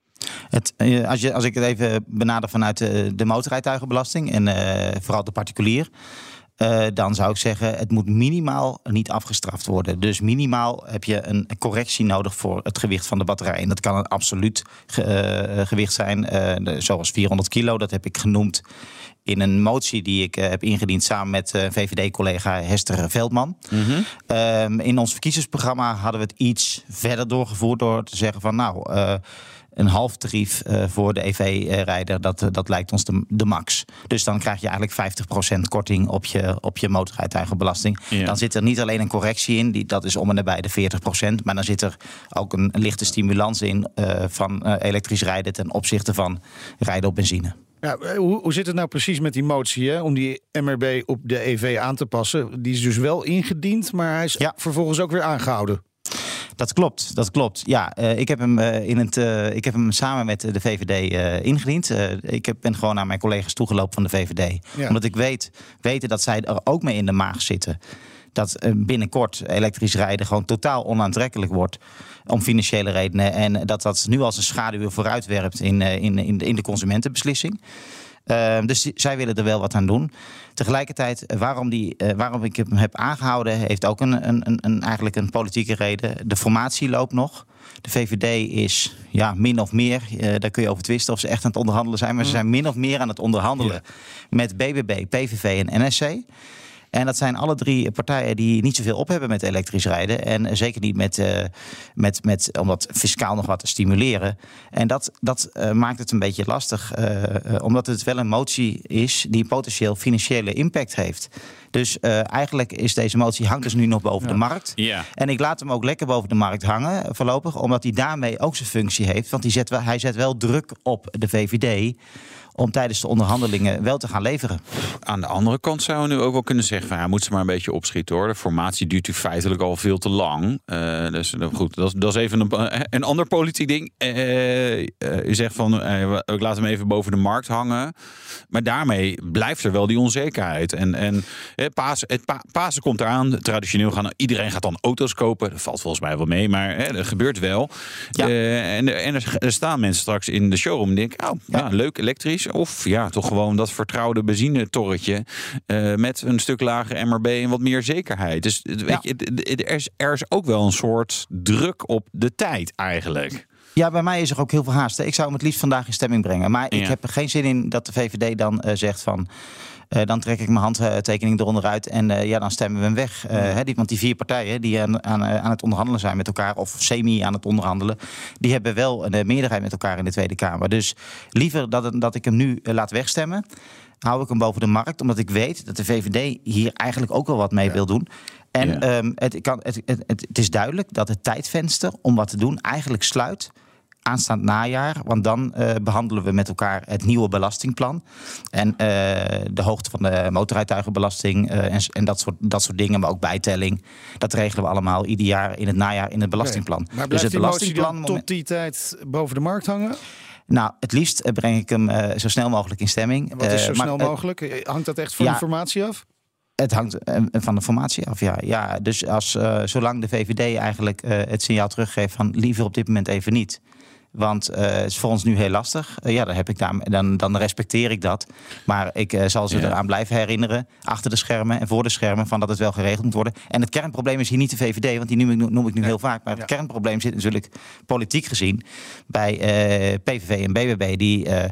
Het, als, je, als ik het even benader vanuit de, de motorrijtuigenbelasting en uh, vooral de particulier, Uh, dan zou ik zeggen, het moet minimaal niet afgestraft worden. Dus minimaal heb je een correctie nodig voor het gewicht van de batterij. En dat kan een absoluut ge, uh, gewicht zijn, uh, de, zoals vierhonderd kilo. Dat heb ik genoemd in een motie die ik uh, heb ingediend samen met uh, V V D-collega Hester Veldman. Mm-hmm. Uh, in ons verkiezingsprogramma hadden we het iets verder doorgevoerd door te zeggen van nou, Uh, een half tarief uh, voor de E V-rijder, dat, dat lijkt ons de, de max. Dus dan krijg je eigenlijk vijftig procent korting op je, op je motorrijtuigenbelasting. Ja. Dan zit er niet alleen een correctie in, die, dat is om en nabij de veertig procent. Maar dan zit er ook een, een lichte stimulans in uh, van uh, elektrisch rijden ten opzichte van rijden op benzine. Ja, hoe, hoe zit het nou precies met die motie, hè, om die M R B op de E V aan te passen? Die is dus wel ingediend, maar hij is ja. vervolgens ook weer aangehouden. Dat klopt, dat klopt. Ja, uh, ik, heb hem, uh, in het, uh, ik heb hem samen met de V V D uh, ingediend. Uh, ik heb, ben gewoon naar mijn collega's toegelopen van de V V D. Ja. Omdat ik weet weten dat zij er ook mee in de maag zitten. Dat uh, binnenkort elektrisch rijden gewoon totaal onaantrekkelijk wordt om financiële redenen. En dat dat nu als een schaduw vooruitwerpt in, uh, in, in, de, in de consumentenbeslissing. Uh, dus die, zij willen er wel wat aan doen. Tegelijkertijd, waarom, die, uh, waarom ik hem heb aangehouden, heeft ook een, een, een, eigenlijk een politieke reden. De formatie loopt nog. De V V D is ja, min of meer, uh, daar kun je over twisten of ze echt aan het onderhandelen zijn. Maar ze zijn min of meer aan het onderhandelen ja. met B B B, P V V en N S C. En dat zijn alle drie partijen die niet zoveel op hebben met elektrisch rijden. En zeker niet met, uh, met, met om dat fiscaal nog wat te stimuleren. En dat, dat uh, maakt het een beetje lastig. Uh, uh, omdat het wel een motie is die potentieel financiële impact heeft. Dus uh, eigenlijk is deze motie hangt dus nu nog boven ja. de markt. Ja. En ik laat hem ook lekker boven de markt hangen voorlopig. Omdat hij daarmee ook zijn functie heeft. Want hij zet wel, hij zet wel druk op de V V D om tijdens de onderhandelingen wel te gaan leveren. Aan de andere kant zouden we nu ook wel kunnen zeggen van ja, moet ze maar een beetje opschieten hoor. De formatie duurt u feitelijk al veel te lang. Uh, dus goed, dat is, dat is even een, een ander politiek ding. Uh, uh, u zegt van uh, ik laat hem even boven de markt hangen. Maar daarmee blijft er wel die onzekerheid. En, en uh, Pasen, het pa, Pasen komt eraan. Traditioneel gaan iedereen gaat dan auto's kopen. Dat valt volgens mij wel mee, maar uh, dat gebeurt wel. Ja. Uh, en en er, er staan mensen straks in de showroom en denken, oh, ja, ja, leuk elektrisch. Of ja, toch gewoon dat vertrouwde benzinetorretje uh, met een stuk lager M R B en wat meer zekerheid. Dus weet ja. je, er is, er is ook wel een soort druk op de tijd eigenlijk. Ja, bij mij is er ook heel veel haast. Ik zou hem het liefst vandaag in stemming brengen. Maar ik ja. heb er geen zin in dat de V V D dan uh, zegt van Uh, dan trek ik mijn handtekening eronder uit en uh, ja, dan stemmen we hem weg. Uh, hè, die, want die vier partijen die aan, aan, aan het onderhandelen zijn met elkaar, of semi aan het onderhandelen, die hebben wel een meerderheid met elkaar in de Tweede Kamer. Dus liever dat, dat ik hem nu uh, laat wegstemmen, hou ik hem boven de markt, omdat ik weet dat de V V D hier eigenlijk ook wel wat mee ja. wil doen. En ja. um, het, kan, het, het, het, het is duidelijk dat het tijdvenster om wat te doen eigenlijk sluit aanstaand najaar, want dan uh, behandelen we met elkaar het nieuwe belastingplan. En uh, de hoogte van de motorrijtuigenbelasting uh, en, en dat, soort, dat soort dingen, maar ook bijtelling. Dat regelen we allemaal ieder jaar in het najaar in het belastingplan. Okay. Maar dus blijft het die belastingplan motie dan tot die tijd boven de markt hangen? Nou, het liefst breng ik hem uh, zo snel mogelijk in stemming. En wat is zo uh, snel maar, mogelijk? Hangt dat echt van ja, de formatie af? Het hangt uh, van de formatie af, ja. ja dus als, uh, zolang de V V D eigenlijk uh, het signaal teruggeeft van liever op dit moment even niet. Want uh, het is voor ons nu heel lastig. Uh, ja, dan, heb ik daar, dan, dan respecteer ik dat. Maar ik uh, zal ze ja. eraan blijven herinneren, achter de schermen en voor de schermen, van dat het wel geregeld moet worden. En het kernprobleem is hier niet de V V D, want die noem ik, noem ik nu ja. heel vaak. Maar het ja. kernprobleem zit natuurlijk politiek gezien bij uh, P V V en B B B, die uh,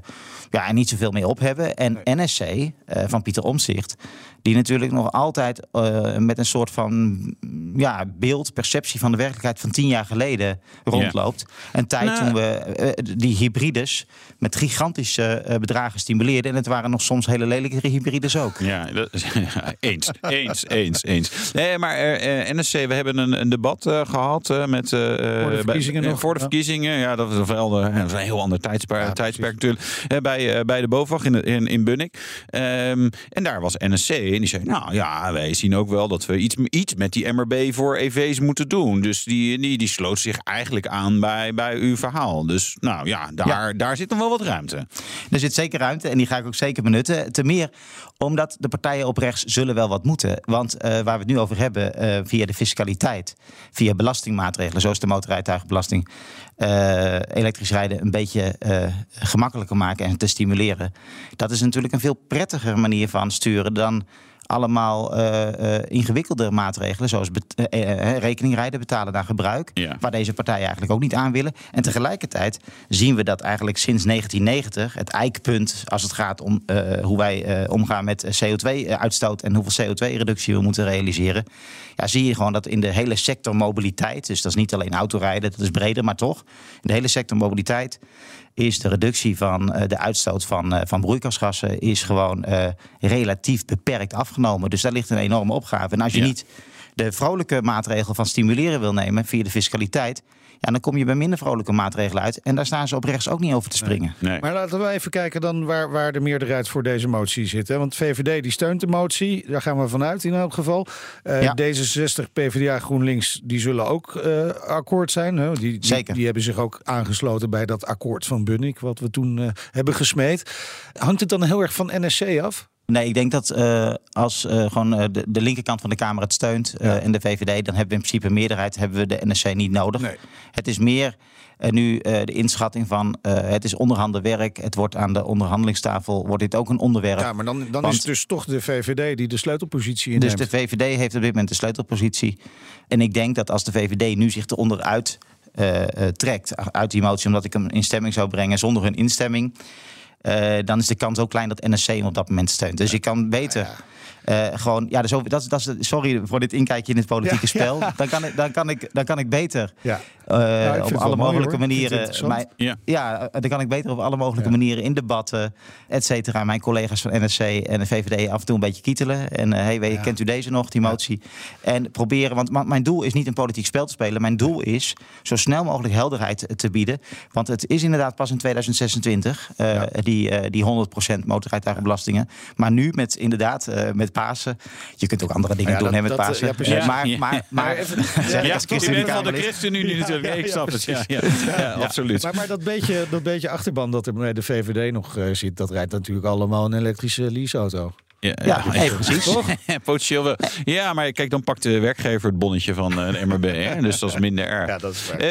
ja, en niet zoveel mee op hebben. En nee. N S C uh, van Pieter Omtzigt, die natuurlijk nog altijd uh, met een soort van ja, beeld, perceptie van de werkelijkheid van tien jaar geleden rondloopt. Ja. Een tijd nou, toen we uh, die hybrides met gigantische uh, bedragen stimuleerden. En het waren nog soms hele lelijke hybrides ook. Ja, dat, eens, eens, eens, eens. Nee, maar uh, N S C, we hebben een, een debat uh, gehad uh, met uh, voor de verkiezingen. Bij, nog, voor de ja. verkiezingen, ja, dat is wel de, dat is een heel ander tijdsperk, ja, tijdsperk natuurlijk. Uh, bij, uh, bij de BOVAG in, in, in Bunnik. Um, en daar was N S C en die zei, nou ja, wij zien ook wel dat we iets, iets met die M R B voor E V's moeten doen. Dus die, die, die sloot zich eigenlijk aan bij, bij uw verhaal. Dus nou ja, daar, ja. daar zit nog wel wat ruimte. Er zit zeker ruimte en die ga ik ook zeker benutten. Ten meer omdat de partijen op rechts zullen wel wat moeten. Want uh, waar we het nu over hebben, uh, via de fiscaliteit, via belastingmaatregelen, zoals de motorrijtuigenbelasting, uh, elektrisch rijden een beetje uh, gemakkelijker maken en te stimuleren. Dat is natuurlijk een veel prettiger manier van sturen dan allemaal uh, uh, ingewikkelde maatregelen, zoals bet- uh, uh, rekening rijden, betalen naar gebruik, ja. waar deze partijen eigenlijk ook niet aan willen. En tegelijkertijd zien we dat eigenlijk sinds negentien negentig, het eikpunt als het gaat om uh, hoe wij uh, omgaan met C O twee uitstoot en hoeveel C O twee reductie we moeten realiseren, ja, zie je gewoon dat in de hele sector mobiliteit, dus dat is niet alleen autorijden, dat is breder, maar toch, in de hele sector mobiliteit is de reductie van uh, de uitstoot van, uh, van broeikasgassen is gewoon uh, relatief beperkt afgenomen. Dus daar ligt een enorme opgave. En als je ja. niet de vrolijke maatregel van stimuleren wil nemen via de fiscaliteit, ja, dan kom je bij minder vrolijke maatregelen uit. En daar staan ze op rechts ook niet over te springen. Nee. Nee. Maar laten we even kijken dan waar, waar de meerderheid voor deze motie zit. Hè? Want V V D die steunt de motie. Daar gaan we vanuit in elk geval. Uh, ja. D zesenzestig, P V D A, GroenLinks, die zullen ook uh, akkoord zijn. Hè? Die, die, Zeker. Die hebben zich ook aangesloten bij dat akkoord van Bunnik, wat we toen uh, hebben gesmeed. Hangt het dan heel erg van N S C af? Nee, ik denk dat uh, als uh, gewoon uh, de, de linkerkant van de Kamer het steunt uh, ja. en de V V D, dan hebben we in principe een meerderheid, hebben we de N S C niet nodig. Nee. Het is meer uh, nu uh, de inschatting van uh, het is onderhanden werk, het wordt aan de onderhandelingstafel, wordt dit ook een onderwerp. Ja, maar dan, dan Want, is het dus toch de V V D die de sleutelpositie Dus inneemt. de V V D heeft op dit moment de sleutelpositie. En ik denk dat als de V V D nu zich eronderuit uh, uh, trekt uit die motie, omdat ik hem in stemming zou brengen zonder hun instemming, Uh, dan is de kans ook klein dat N S C hem op dat moment steunt. Dus ja. je kan beter uh, gewoon, ja, dus dat, dat is, sorry voor dit inkijkje in het politieke ja, spel. Ja. Dan, kan ik, dan, kan ik, dan kan ik beter ja. uh, ja, op alle mogelijke mooi, manieren. Mijn, ja. ja, dan kan ik beter op alle mogelijke ja. manieren in debatten, et cetera. Mijn collega's van N S C en de V V D af en toe een beetje kietelen. En uh, hey, ja. kent u deze nog, die motie? Ja. En proberen, want m- mijn doel is niet een politiek spel te spelen. Mijn doel is zo snel mogelijk helderheid te bieden. Want het is inderdaad pas in tweeduizend zesentwintig uh, ja. die, uh, die honderd procent motorrijtuigenbelastingen. Maar nu met inderdaad uh, met Pasen. Je kunt ook andere dingen ja, doen dat, hè, met dat, Pasen. Ja, ja, maar, ja. maar, maar, ja, zeg ja, ik je bent van de ChristenUnie natuurlijk. Ja, ja, ik snap het. Ja, ja. Ja, ja, absoluut. Maar, maar dat, beetje, dat beetje achterban dat er bij de V V D nog uh, zit, dat rijdt natuurlijk allemaal een elektrische leaseauto. Ja, ja, ja hey, precies. Toch? Potentieel wel. Ja, maar kijk, dan pakt de werkgever het bonnetje van een M R B. Hè? Dus dat is minder erg. Ja, dat is waar.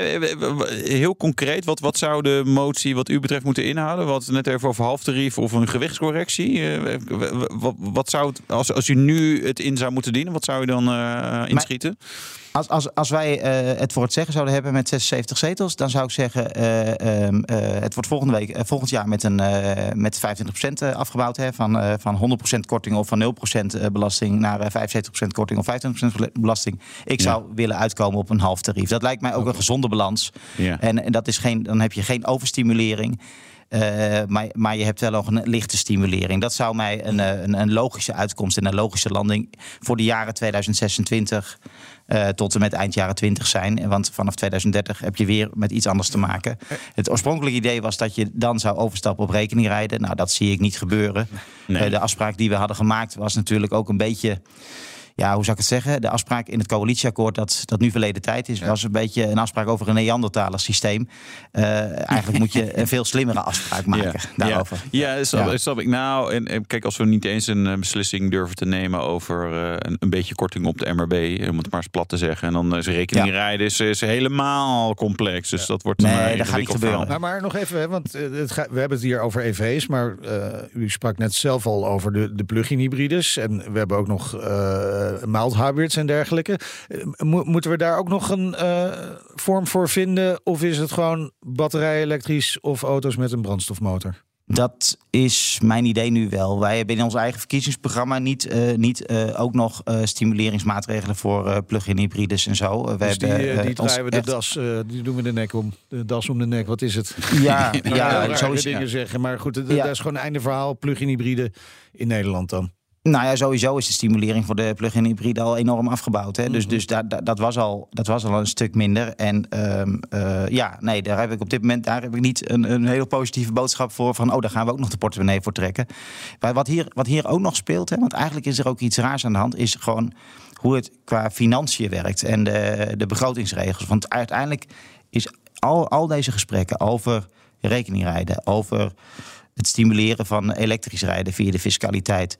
Heel concreet, wat, wat zou de motie wat u betreft moeten inhouden? Wat net even over halftarief of een gewichtscorrectie. Wat, wat zou het, als, als u nu het in zou moeten dienen, wat zou u dan uh, inschieten? Maar Als, als, als wij uh, het voor het zeggen zouden hebben met zesenzeventig zetels, dan zou ik zeggen, uh, um, uh, het wordt volgende week, uh, volgend jaar met, een, uh, met vijfentwintig procent afgebouwd. Hè, van, uh, van honderd procent korting of van nul procent belasting naar uh, vijfenzeventig procent korting of vijfentwintig procent belasting. Ik zou ja. willen uitkomen op een half tarief. Dat lijkt mij ook okay. een gezonde balans. Ja. En, en dat is geen, dan heb je geen overstimulering. Uh, maar, maar je hebt wel nog een lichte stimulering. Dat zou mij een, een, een logische uitkomst en een logische landing voor de jaren tweeduizend zesentwintig uh, tot en met eind jaren twintig zijn. Want vanaf tweeduizend dertig heb je weer met iets anders te maken. Het oorspronkelijke idee was dat je dan zou overstappen op rekening rijden. Nou, dat zie ik niet gebeuren. Nee. Uh, de afspraak die we hadden gemaakt was natuurlijk ook een beetje, ja, hoe zou ik het zeggen? De afspraak in het coalitieakkoord dat, dat nu verleden tijd is, ja. was een beetje een afspraak over een Neandertaler systeem. Uh, eigenlijk moet je een veel slimmere afspraak maken ja. daarover. Ja, ja, snap, ja. snap ik. Nou, en, en kijk, als we niet eens een beslissing durven te nemen over uh, een, een beetje korting op de M R B, om het maar eens plat te zeggen, en dan is rekening ja. rijden is, is helemaal complex. Dus ja. dat wordt nee, dat gaat niet gebeuren. Maar, maar nog even, hè, want het ga, we hebben het hier over E V's, maar uh, u sprak net zelf al over de, de plug-in hybrides en we hebben ook nog Uh, mild hybrids en dergelijke. Mo- moeten we daar ook nog een uh, vorm voor vinden? Of is het gewoon batterij elektrisch of auto's met een brandstofmotor? Dat is mijn idee nu wel. Wij hebben in ons eigen verkiezingsprogramma niet, uh, niet uh, ook nog uh, stimuleringsmaatregelen voor uh, plug-in hybrides en zo. We dus hebben, die, uh, die draaien we de echt... das, uh, die doen we de nek om. De das om de nek, wat is het? Ja, ja, ja, zo is dingen ja. zeggen. Maar goed, dat ja. is gewoon een einde verhaal. Plug-in hybride in Nederland dan. Nou ja, sowieso is de stimulering voor de plug-in hybride al enorm afgebouwd. Hè? Mm-hmm. Dus, dus da, da, dat, was al, dat was al een stuk minder. En um, uh, ja, nee, daar heb ik op dit moment daar heb ik niet een, een hele positieve boodschap voor. Van, oh, daar gaan we ook nog de portemonnee voor trekken. Maar wat hier, wat hier ook nog speelt, hè, want eigenlijk is er ook iets raars aan de hand, is gewoon hoe het qua financiën werkt en de, de begrotingsregels. Want uiteindelijk is al, al deze gesprekken over rekeningrijden, over het stimuleren van elektrisch rijden via de fiscaliteit.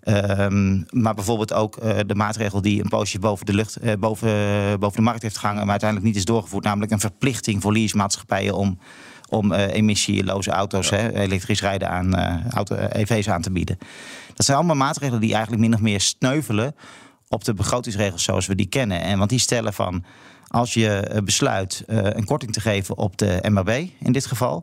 Um, maar bijvoorbeeld ook uh, de maatregel die een poosje boven de lucht, uh, boven, uh, boven de markt heeft gehangen, maar uiteindelijk niet is doorgevoerd, namelijk een verplichting voor leasemaatschappijen om, om uh, emissieloze auto's, ja. hè, elektrisch rijden aan uh, auto, uh, E V's aan te bieden. Dat zijn allemaal maatregelen die eigenlijk min of meer sneuvelen op de begrotingsregels zoals we die kennen. En want die stellen van, als je besluit uh, een korting te geven op de M R B in dit geval,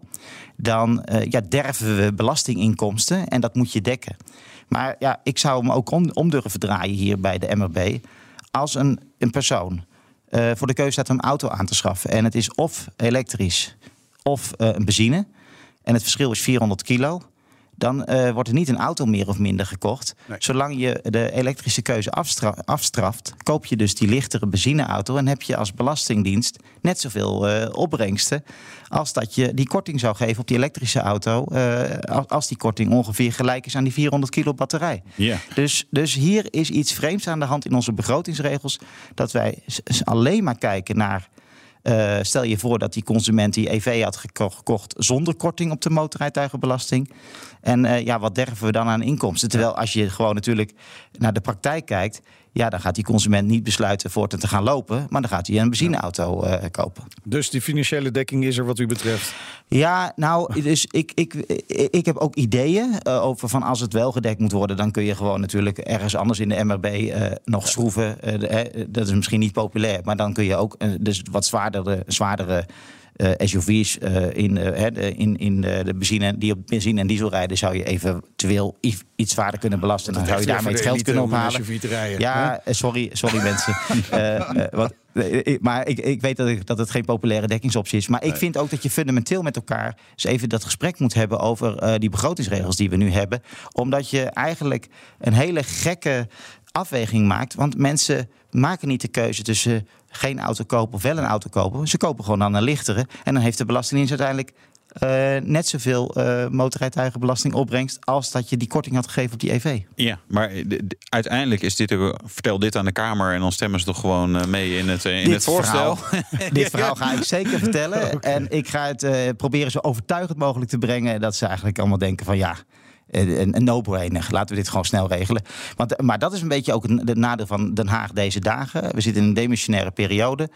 dan uh, ja, derven we belastinginkomsten en dat moet je dekken. Maar ja, ik zou hem ook om, om durven draaien hier bij de M R B. Als een, een persoon uh, voor de keuze staat om een auto aan te schaffen en het is of elektrisch of uh, een benzine en het verschil is vierhonderd kilo... dan uh, wordt er niet een auto meer of minder gekocht. Nee. Zolang je de elektrische keuze afstra- afstraft, koop je dus die lichtere benzineauto en heb je als belastingdienst net zoveel uh, opbrengsten als dat je die korting zou geven op die elektrische auto, uh, als, als die korting ongeveer gelijk is aan die vierhonderd kilo batterij. Yeah. Dus, dus hier is iets vreemds aan de hand in onze begrotingsregels, dat wij s- alleen maar kijken naar, Uh, stel je voor dat die consument die E V had gekocht zonder korting op de motorrijtuigenbelasting. En uh, ja, wat derven we dan aan inkomsten? Terwijl als je gewoon natuurlijk naar de praktijk kijkt, ja, dan gaat die consument niet besluiten voortaan te gaan lopen, maar dan gaat hij een benzineauto uh, kopen. Dus die financiële dekking is er wat u betreft? Ja, nou, dus ik, ik, ik heb ook ideeën uh, over van als het wel gedekt moet worden, dan kun je gewoon natuurlijk ergens anders in de M R B uh, nog schroeven. Uh, de, dat is misschien niet populair, maar dan kun je ook uh, dus wat zwaardere, zwaardere Uh, S U V's uh, in, uh, in, in de, de benzine, die op benzine en diesel rijden, zou je eventueel iets zwaarder kunnen belasten. Dan zou je daarmee het geld kunnen ophalen. Rijden, ja, huh? sorry, sorry mensen. uh, uh, wat, uh, maar ik, ik weet dat, ik, dat het geen populaire dekkingsoptie is. Maar ik nee. vind ook dat je fundamenteel met elkaar eens even dat gesprek moet hebben over uh, die begrotingsregels die we nu hebben. Omdat je eigenlijk een hele gekke afweging maakt. Want mensen maken niet de keuze tussen geen auto kopen of wel een auto kopen. Ze kopen gewoon dan een lichtere. En dan heeft de Belastingdienst uiteindelijk uh, net zoveel uh, motorrijtuigenbelasting opbrengst als dat je die korting had gegeven op die E V. Ja, maar de, de, uiteindelijk is dit ook, vertel dit aan de Kamer en dan stemmen ze toch gewoon uh, mee in het, uh, in dit het voorstel. Verhaal, dit verhaal ga ik zeker vertellen. Okay. En ik ga het uh, proberen zo overtuigend mogelijk te brengen dat ze eigenlijk allemaal denken van ja, Een, een no-brainer. Laten we dit gewoon snel regelen. Want, maar dat is een beetje ook het nadeel van Den Haag deze dagen. We zitten in een demissionaire periode.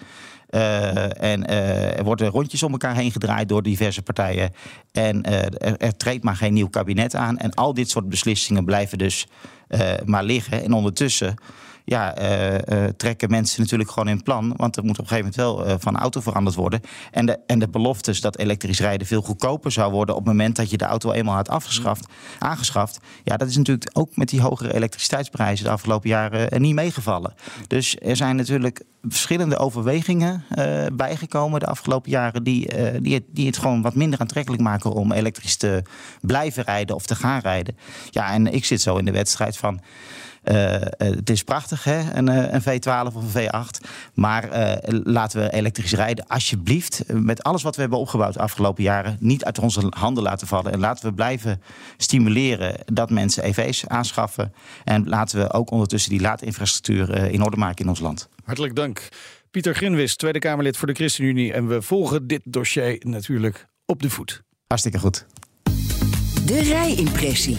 Uh, en uh, er worden rondjes om elkaar heen gedraaid door diverse partijen. En uh, er, er treedt maar geen nieuw kabinet aan. En al dit soort beslissingen blijven dus uh, maar liggen. En ondertussen ja, uh, uh, trekken mensen natuurlijk gewoon in plan. Want er moet op een gegeven moment wel uh, van auto veranderd worden. En de, en de beloftes dat elektrisch rijden veel goedkoper zou worden op het moment dat je de auto eenmaal had afgeschaft, aangeschaft. Ja, dat is natuurlijk ook met die hogere elektriciteitsprijzen de afgelopen jaren uh, niet meegevallen. Dus er zijn natuurlijk verschillende overwegingen uh, bijgekomen de afgelopen jaren die, uh, die, het, die het gewoon wat minder aantrekkelijk maken om elektrisch te blijven rijden of te gaan rijden. Ja, en ik zit zo in de wedstrijd van Uh, uh, het is prachtig, hè? Een, uh, een V twaalf of een V acht. Maar uh, laten we elektrisch rijden alsjeblieft, met alles wat we hebben opgebouwd de afgelopen jaren, niet uit onze handen laten vallen. En laten we blijven stimuleren dat mensen E V's aanschaffen. En laten we ook ondertussen die laadinfrastructuur uh, in orde maken in ons land. Hartelijk dank. Pieter Grinwis, Tweede Kamerlid voor de ChristenUnie. En we volgen dit dossier natuurlijk op de voet. Hartstikke goed. De rijimpressie.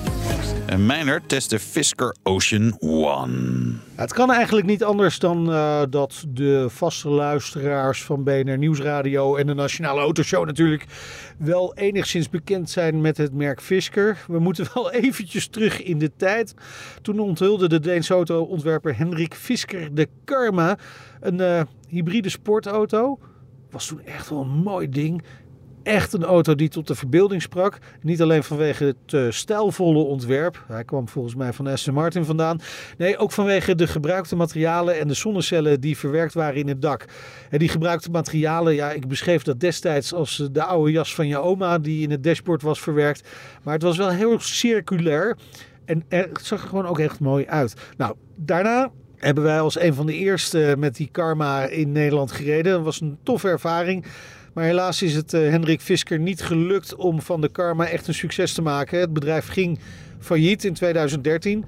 En Meijner test de Fisker Ocean One. Het kan eigenlijk niet anders dan uh, dat de vaste luisteraars van B N R Nieuwsradio en de Nationale Autoshow natuurlijk wel enigszins bekend zijn met het merk Fisker. We moeten wel eventjes terug in de tijd. Toen onthulde de Deense auto-ontwerper Henrik Fisker de Karma, een uh, hybride sportauto. Was toen echt wel een mooi ding. echt een auto die tot de verbeelding sprak. Niet alleen vanwege het uh, stijlvolle ontwerp. Hij kwam volgens mij van Aston Martin vandaan. Nee, ook vanwege de gebruikte materialen en de zonnecellen die verwerkt waren in het dak. En die gebruikte materialen, ja, ik beschreef dat destijds als de oude jas van je oma die in het dashboard was verwerkt. Maar het was wel heel circulair. En het zag er gewoon ook echt mooi uit. Nou, daarna hebben wij als een van de eerste met die Karma in Nederland gereden. Dat was een toffe ervaring. Maar helaas is het uh, Hendrik Fisker niet gelukt om van de Karma echt een succes te maken. Het bedrijf ging failliet in tweeduizend dertien.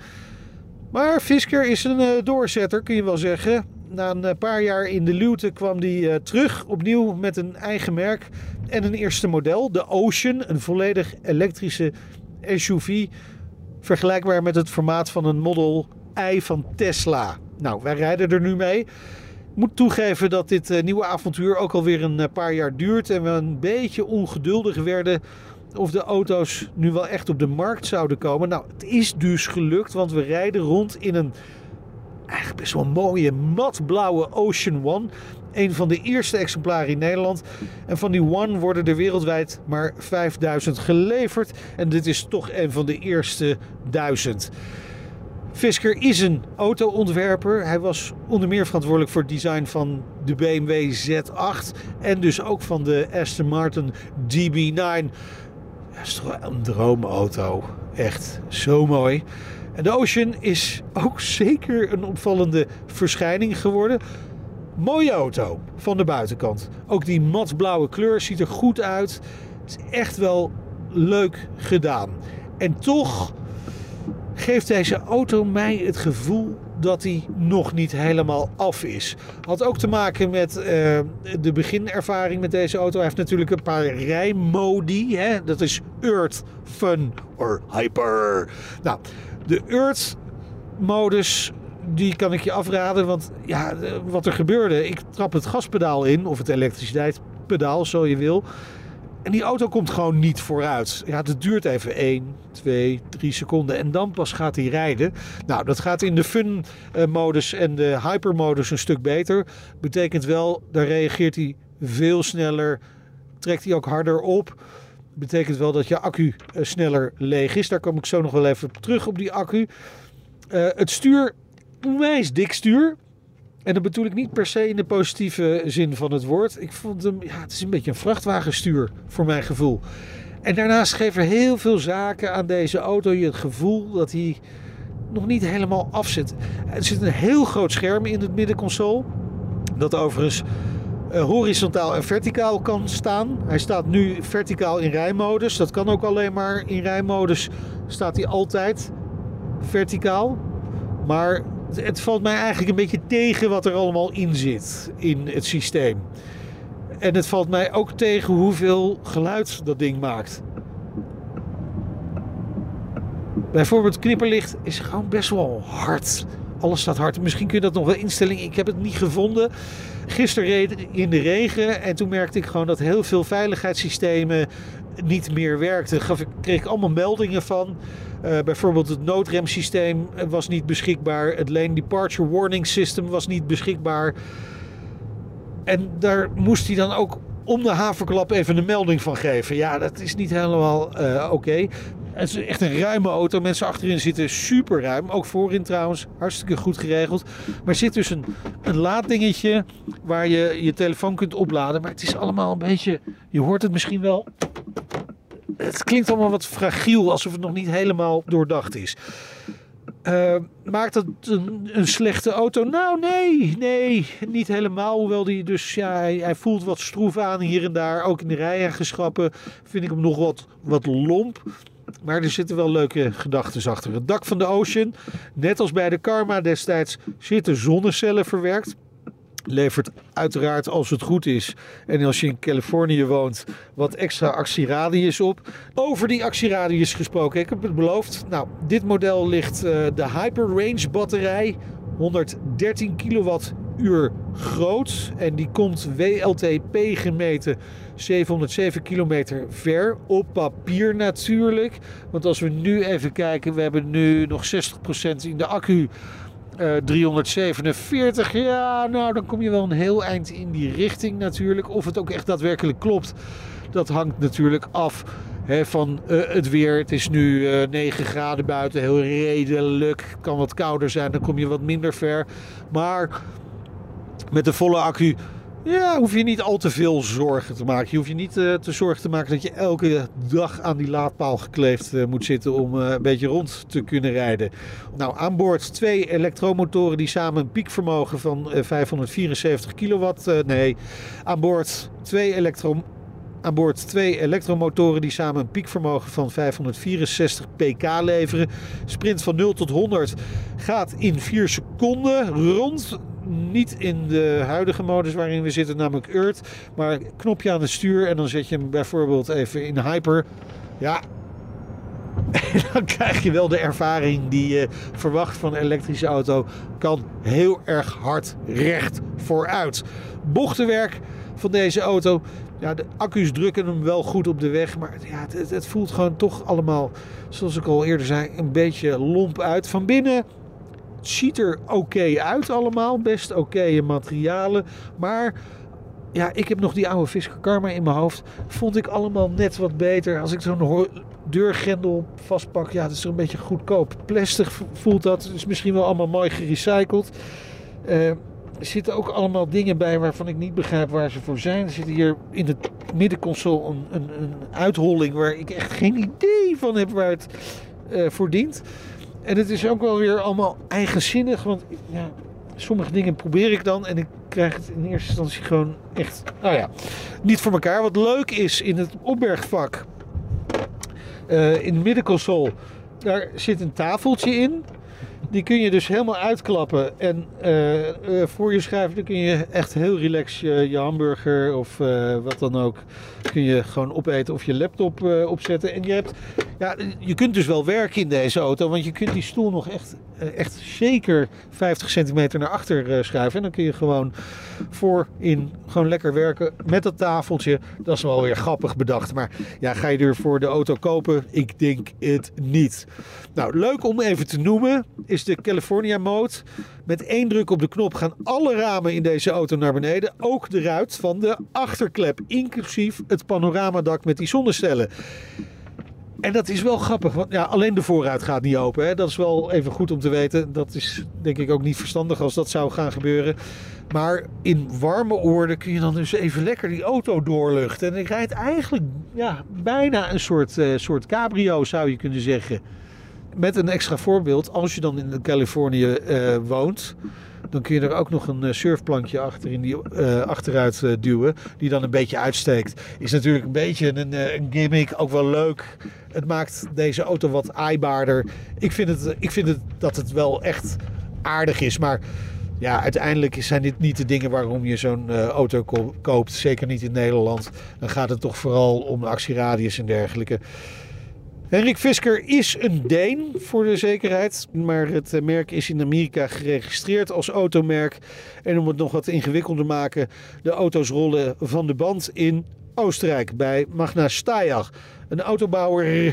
Maar Fisker is een uh, doorzetter, kun je wel zeggen. Na een uh, paar jaar in de luwte kwam hij uh, terug opnieuw met een eigen merk en een eerste model. De Ocean, een volledig elektrische S U V. Vergelijkbaar met het formaat van een Model I van Tesla. Nou, wij rijden er nu mee. Ik moet toegeven dat dit uh, nieuwe avontuur ook alweer een uh, paar jaar duurt. En we een beetje ongeduldig werden of de auto's nu wel echt op de markt zouden komen. Nou, het is dus gelukt, want we rijden rond in een eigenlijk best wel mooie matblauwe Ocean One. Een van de eerste exemplaren in Nederland. En van die One worden er wereldwijd maar vijfduizend geleverd. En dit is toch een van de eerste duizend. Fisker is een auto-ontwerper. Hij was onder meer verantwoordelijk voor het design van de B M W Z acht. En dus ook van de Aston Martin D B negen. Dat is toch wel een droomauto. Echt zo mooi. En de Ocean is ook zeker een opvallende verschijning geworden. Mooie auto van de buitenkant. Ook die matblauwe kleur ziet er goed uit. Het is echt wel leuk gedaan. En toch geeft deze auto mij het gevoel dat hij nog niet helemaal af is. Had ook te maken met uh, de beginervaring met deze auto. Hij heeft natuurlijk een paar rijmodi. Hè? Dat is Earth, Fun or Hyper. Nou, de Earth modus, die kan ik je afraden. Want ja, wat er gebeurde, ik trap het gaspedaal in, of het elektriciteitspedaal, zo je wil. En die auto komt gewoon niet vooruit. Ja, het duurt even één, twee, drie seconden en dan pas gaat hij rijden. Nou, dat gaat in de fun-modus en de hyper-modus een stuk beter. Betekent wel, daar reageert hij veel sneller, trekt hij ook harder op. Betekent wel dat je accu sneller leeg is. Daar kom ik zo nog wel even terug op die accu. Uh, het stuur, onwijs dik stuur. En dat bedoel ik niet per se in de positieve zin van het woord. Ik vond hem, ja, het is een beetje een vrachtwagenstuur voor mijn gevoel. En daarnaast geven er heel veel zaken aan deze auto je het gevoel dat hij nog niet helemaal af zit. Er zit een heel groot scherm in het middenconsole. Dat overigens uh, horizontaal en verticaal kan staan. Hij staat nu verticaal in rijmodus. Dat kan ook alleen maar in rijmodus. Staat hij altijd verticaal. Maar het valt mij eigenlijk een beetje tegen wat er allemaal in zit in het systeem. En het valt mij ook tegen hoeveel geluid dat ding maakt. Bijvoorbeeld knipperlicht is gewoon best wel hard. Alles staat hard. Misschien kun je dat nog wel instellen. Ik heb het niet gevonden. Gisteren reed ik in de regen en toen merkte ik gewoon dat heel veel veiligheidssystemen niet meer werkten. Daar kreeg ik allemaal meldingen van. Uh, bijvoorbeeld het noodremsysteem was niet beschikbaar. Het Lane Departure Warning System was niet beschikbaar. En daar moest hij dan ook om de haverklap even een melding van geven. Ja, dat is niet helemaal uh, oké. Okay. Het is echt een ruime auto. Mensen achterin zitten super ruim. Ook voorin trouwens. Hartstikke goed geregeld. Maar er zit dus een, een laaddingetje waar je je telefoon kunt opladen. Maar het is allemaal een beetje... Je hoort het misschien wel. Het klinkt allemaal wat fragiel. Alsof het nog niet helemaal doordacht is. Uh, maakt dat een, een slechte auto? Nou, nee, nee, niet helemaal. Hoewel die dus, ja, hij, hij voelt wat stroef aan hier en daar. Ook in de rijeigenschappen vind ik hem nog wat, wat lomp. Maar er zitten wel leuke gedachten achter. Het dak van de Ocean, net als bij de Karma destijds, zitten zonnecellen verwerkt. Levert uiteraard, als het goed is en als je in Californië woont, wat extra actieradius op. Over die actieradius gesproken, ik heb het beloofd. Nou, dit model ligt uh, de Hyper Range batterij, honderddertien kilowattuur groot. En die komt W L T P gemeten zevenhonderdzeven kilometer ver. Op papier natuurlijk. Want als we nu even kijken, we hebben nu nog zestig procent in de accu. Uh, driehonderdzevenenveertig, ja, nou dan kom je wel een heel eind in die richting natuurlijk. Of het ook echt daadwerkelijk klopt, dat hangt natuurlijk af hè, van uh, het weer. Het is nu uh, negen graden buiten, heel redelijk. Het kan wat kouder zijn, dan kom je wat minder ver. Maar met de volle accu ja, hoef je niet al te veel zorgen te maken. Je hoeft je niet uh, te zorgen te maken dat je elke dag aan die laadpaal gekleefd uh, moet zitten om uh, een beetje rond te kunnen rijden. Nou, aan boord twee elektromotoren die samen een piekvermogen van uh, vijfhonderdvierenzeventig kilowatt. Uh, nee, aan boord twee elektro... Aan boord twee elektromotoren die samen een piekvermogen van vijfhonderdvierenzestig pk leveren. Sprint van nul tot honderd gaat in vier seconden rond. Niet in de huidige modus waarin we zitten, namelijk Earth. Maar knopje aan het stuur en dan zet je hem bijvoorbeeld even in Hyper. Ja, en dan krijg je wel de ervaring die je verwacht van een elektrische auto. Kan heel erg hard recht vooruit. Bochtenwerk van deze auto. Ja, de accu's drukken hem wel goed op de weg. Maar ja, het, het voelt gewoon toch allemaal, zoals ik al eerder zei, een beetje lomp uit. Van binnen het ziet er oké okay uit allemaal. Best oké okay materialen. Maar ja, ik heb nog die oude Fisker Karma in mijn hoofd. Vond ik allemaal net wat beter. Als ik zo'n deurgrendel vastpak. Ja, dat is er een beetje goedkoop. Plastic voelt dat. Het is misschien wel allemaal mooi gerecycled. Uh, Er zitten ook allemaal dingen bij waarvan ik niet begrijp waar ze voor zijn. Er zit hier in de middenconsole een, een, een uitholling waar ik echt geen idee van heb waar het uh, voor dient. En het is ook wel weer allemaal eigenzinnig. Want ja, sommige dingen probeer ik dan en ik krijg het in eerste instantie gewoon echt, nou ja, niet voor elkaar. Wat leuk is in het opbergvak, uh, in de middenconsole, daar zit een tafeltje in. Die kun je dus helemaal uitklappen en uh, uh, voor je schuiven. Dan kun je echt heel relaxed je, je hamburger of uh, wat dan ook kun je gewoon opeten of je laptop uh, opzetten. En je hebt, ja, je kunt dus wel werken in deze auto, want je kunt die stoel nog echt, uh, echt zeker vijftig centimeter naar achter uh, schuiven. En dan kun je gewoon voorin gewoon lekker werken met dat tafeltje. Dat is wel weer grappig bedacht. Maar ja, ga je er voor de auto kopen? Ik denk het niet. Nou, leuk om even te noemen is de California Mode. Met één druk op de knop gaan alle ramen in deze auto naar beneden. Ook de ruit van de achterklep. Inclusief het panoramadak met die zonnecellen. En dat is wel grappig. Want ja, alleen de voorruit gaat niet open. Hè. Dat is wel even goed om te weten. Dat is denk ik ook niet verstandig als dat zou gaan gebeuren. Maar in warme oorden kun je dan dus even lekker die auto doorluchten. En ik rijd eigenlijk ja, bijna een soort, uh, soort cabrio zou je kunnen zeggen. Met een extra voorbeeld, als je dan in Californië uh, woont, dan kun je er ook nog een uh, surfplankje achter in die uh, achteruit uh, duwen, die dan een beetje uitsteekt. Is natuurlijk een beetje een, uh, een gimmick, ook wel leuk. Het maakt deze auto wat aaibaarder. Ik vind, het, ik vind het dat het wel echt aardig is, maar ja, uiteindelijk zijn dit niet de dingen waarom je zo'n uh, auto ko- koopt. Zeker niet in Nederland. Dan gaat het toch vooral om actieradius en dergelijke. Henrik Fisker is een Deen voor de zekerheid, maar het merk is in Amerika geregistreerd als automerk. En om het nog wat ingewikkelder te maken, de auto's rollen van de band in Oostenrijk bij Magna Steyr. Een autobouwer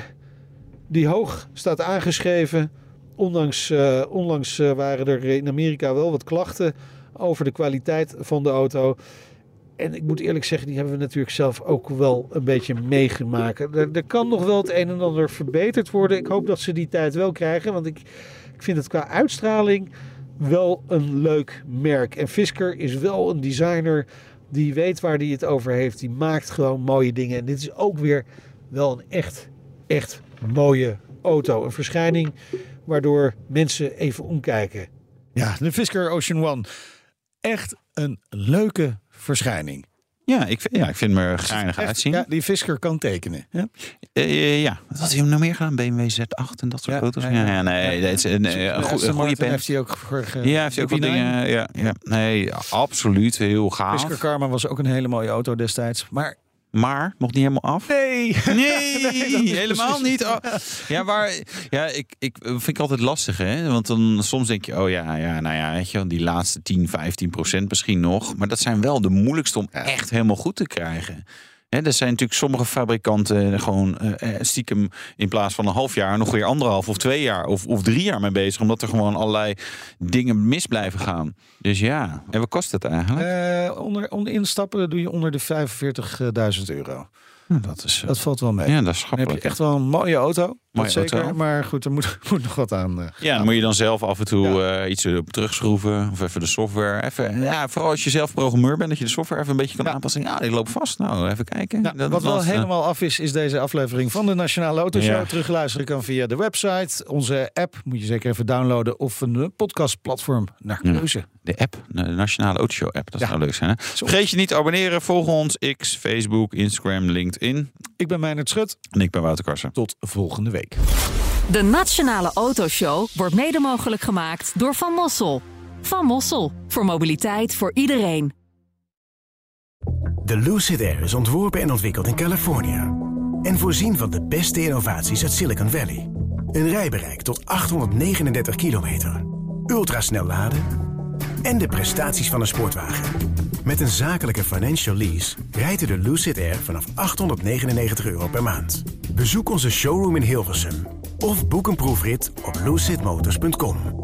die hoog staat aangeschreven. Ondanks, uh, onlangs uh, waren er in Amerika wel wat klachten over de kwaliteit van de auto. En ik moet eerlijk zeggen, die hebben we natuurlijk zelf ook wel een beetje meegemaakt. Er, er kan nog wel het een en ander verbeterd worden. Ik hoop dat ze die tijd wel krijgen. Want ik, ik vind het qua uitstraling wel een leuk merk. En Fisker is wel een designer die weet waar hij het over heeft. Die maakt gewoon mooie dingen. En dit is ook weer wel een echt, echt mooie auto. Een verschijning waardoor mensen even omkijken. Ja, de Fisker Ocean One. Echt een leuke verschijning. Ja, ik vind, ja, ik vind hem er geinig uitzien. Ja, die Fisker kan tekenen. Ja, uh, ja. Wat had hij hem nog meer gedaan? B M W Z acht en dat soort ja, auto's? Ja, ja, ja, nee, dat is een, een, een, goe, een goede pen. Heeft hij ook voor ge... Ja, heeft hij ook wat dingen. Ja, ja, nee, absoluut heel gaaf. Fisker Karma was ook een hele mooie auto destijds, maar Maar nog niet helemaal af. Nee, nee, nee helemaal niet. Oh. Ja, maar ja, ik, ik vind ik altijd lastig, hè? Want dan soms denk je, oh ja, ja, nou ja, weet je, die laatste tien, vijftien procent misschien nog. Maar dat zijn wel de moeilijkste om echt helemaal goed te krijgen. Hè, er zijn natuurlijk sommige fabrikanten gewoon uh, stiekem in plaats van een half jaar nog weer anderhalf of twee jaar of, of drie jaar mee bezig, omdat er gewoon allerlei dingen mis blijven gaan. Dus ja, en wat kost het eigenlijk? Uh, onder, onder instappen doe je onder de vijfenveertigduizend euro. Nou, dat, is, uh, dat valt wel mee. Ja, dat is Dan schappelijk. heb je echt wel een mooie auto. Mooie zeker, auto. Maar goed, er moet, moet nog wat aan. Uh, ja, dan moet je dan zelf af en toe ja. uh, iets op terugschroeven. Of even de software. Even, ja, vooral als je zelf programmeur bent, dat je de software even een beetje kan ja. aanpassen. Ja, die loopt vast. Nou, even kijken. Ja, dat, wat wel was, helemaal af is, is deze aflevering van de Nationale Autoshow. Ja. Terugluisteren kan via de website. Onze app moet je zeker even downloaden. Of een podcastplatform naar keuze. Ja. De app, de Nationale Autoshow app. Dat ja. zou leuk zijn. Hè? Vergeet je niet te abonneren. Volg ons. X, Facebook, Instagram, LinkedIn. Ik ben Meijnerd Schut. En ik ben Wouter Karsen. Tot volgende week. De Nationale Autoshow wordt mede mogelijk gemaakt door Van Mossel. Van Mossel. Voor mobiliteit voor iedereen. De Lucid Air is ontworpen en ontwikkeld in Californië. En voorzien van de beste innovaties uit Silicon Valley. Een rijbereik tot achthonderdnegenendertig kilometer. Ultrasnel laden. En de prestaties van een sportwagen. Met een zakelijke financial lease rijdt u de Lucid Air vanaf achthonderdnegenennegentig euro per maand. Bezoek onze showroom in Hilversum. Of boek een proefrit op lucid motors punt com.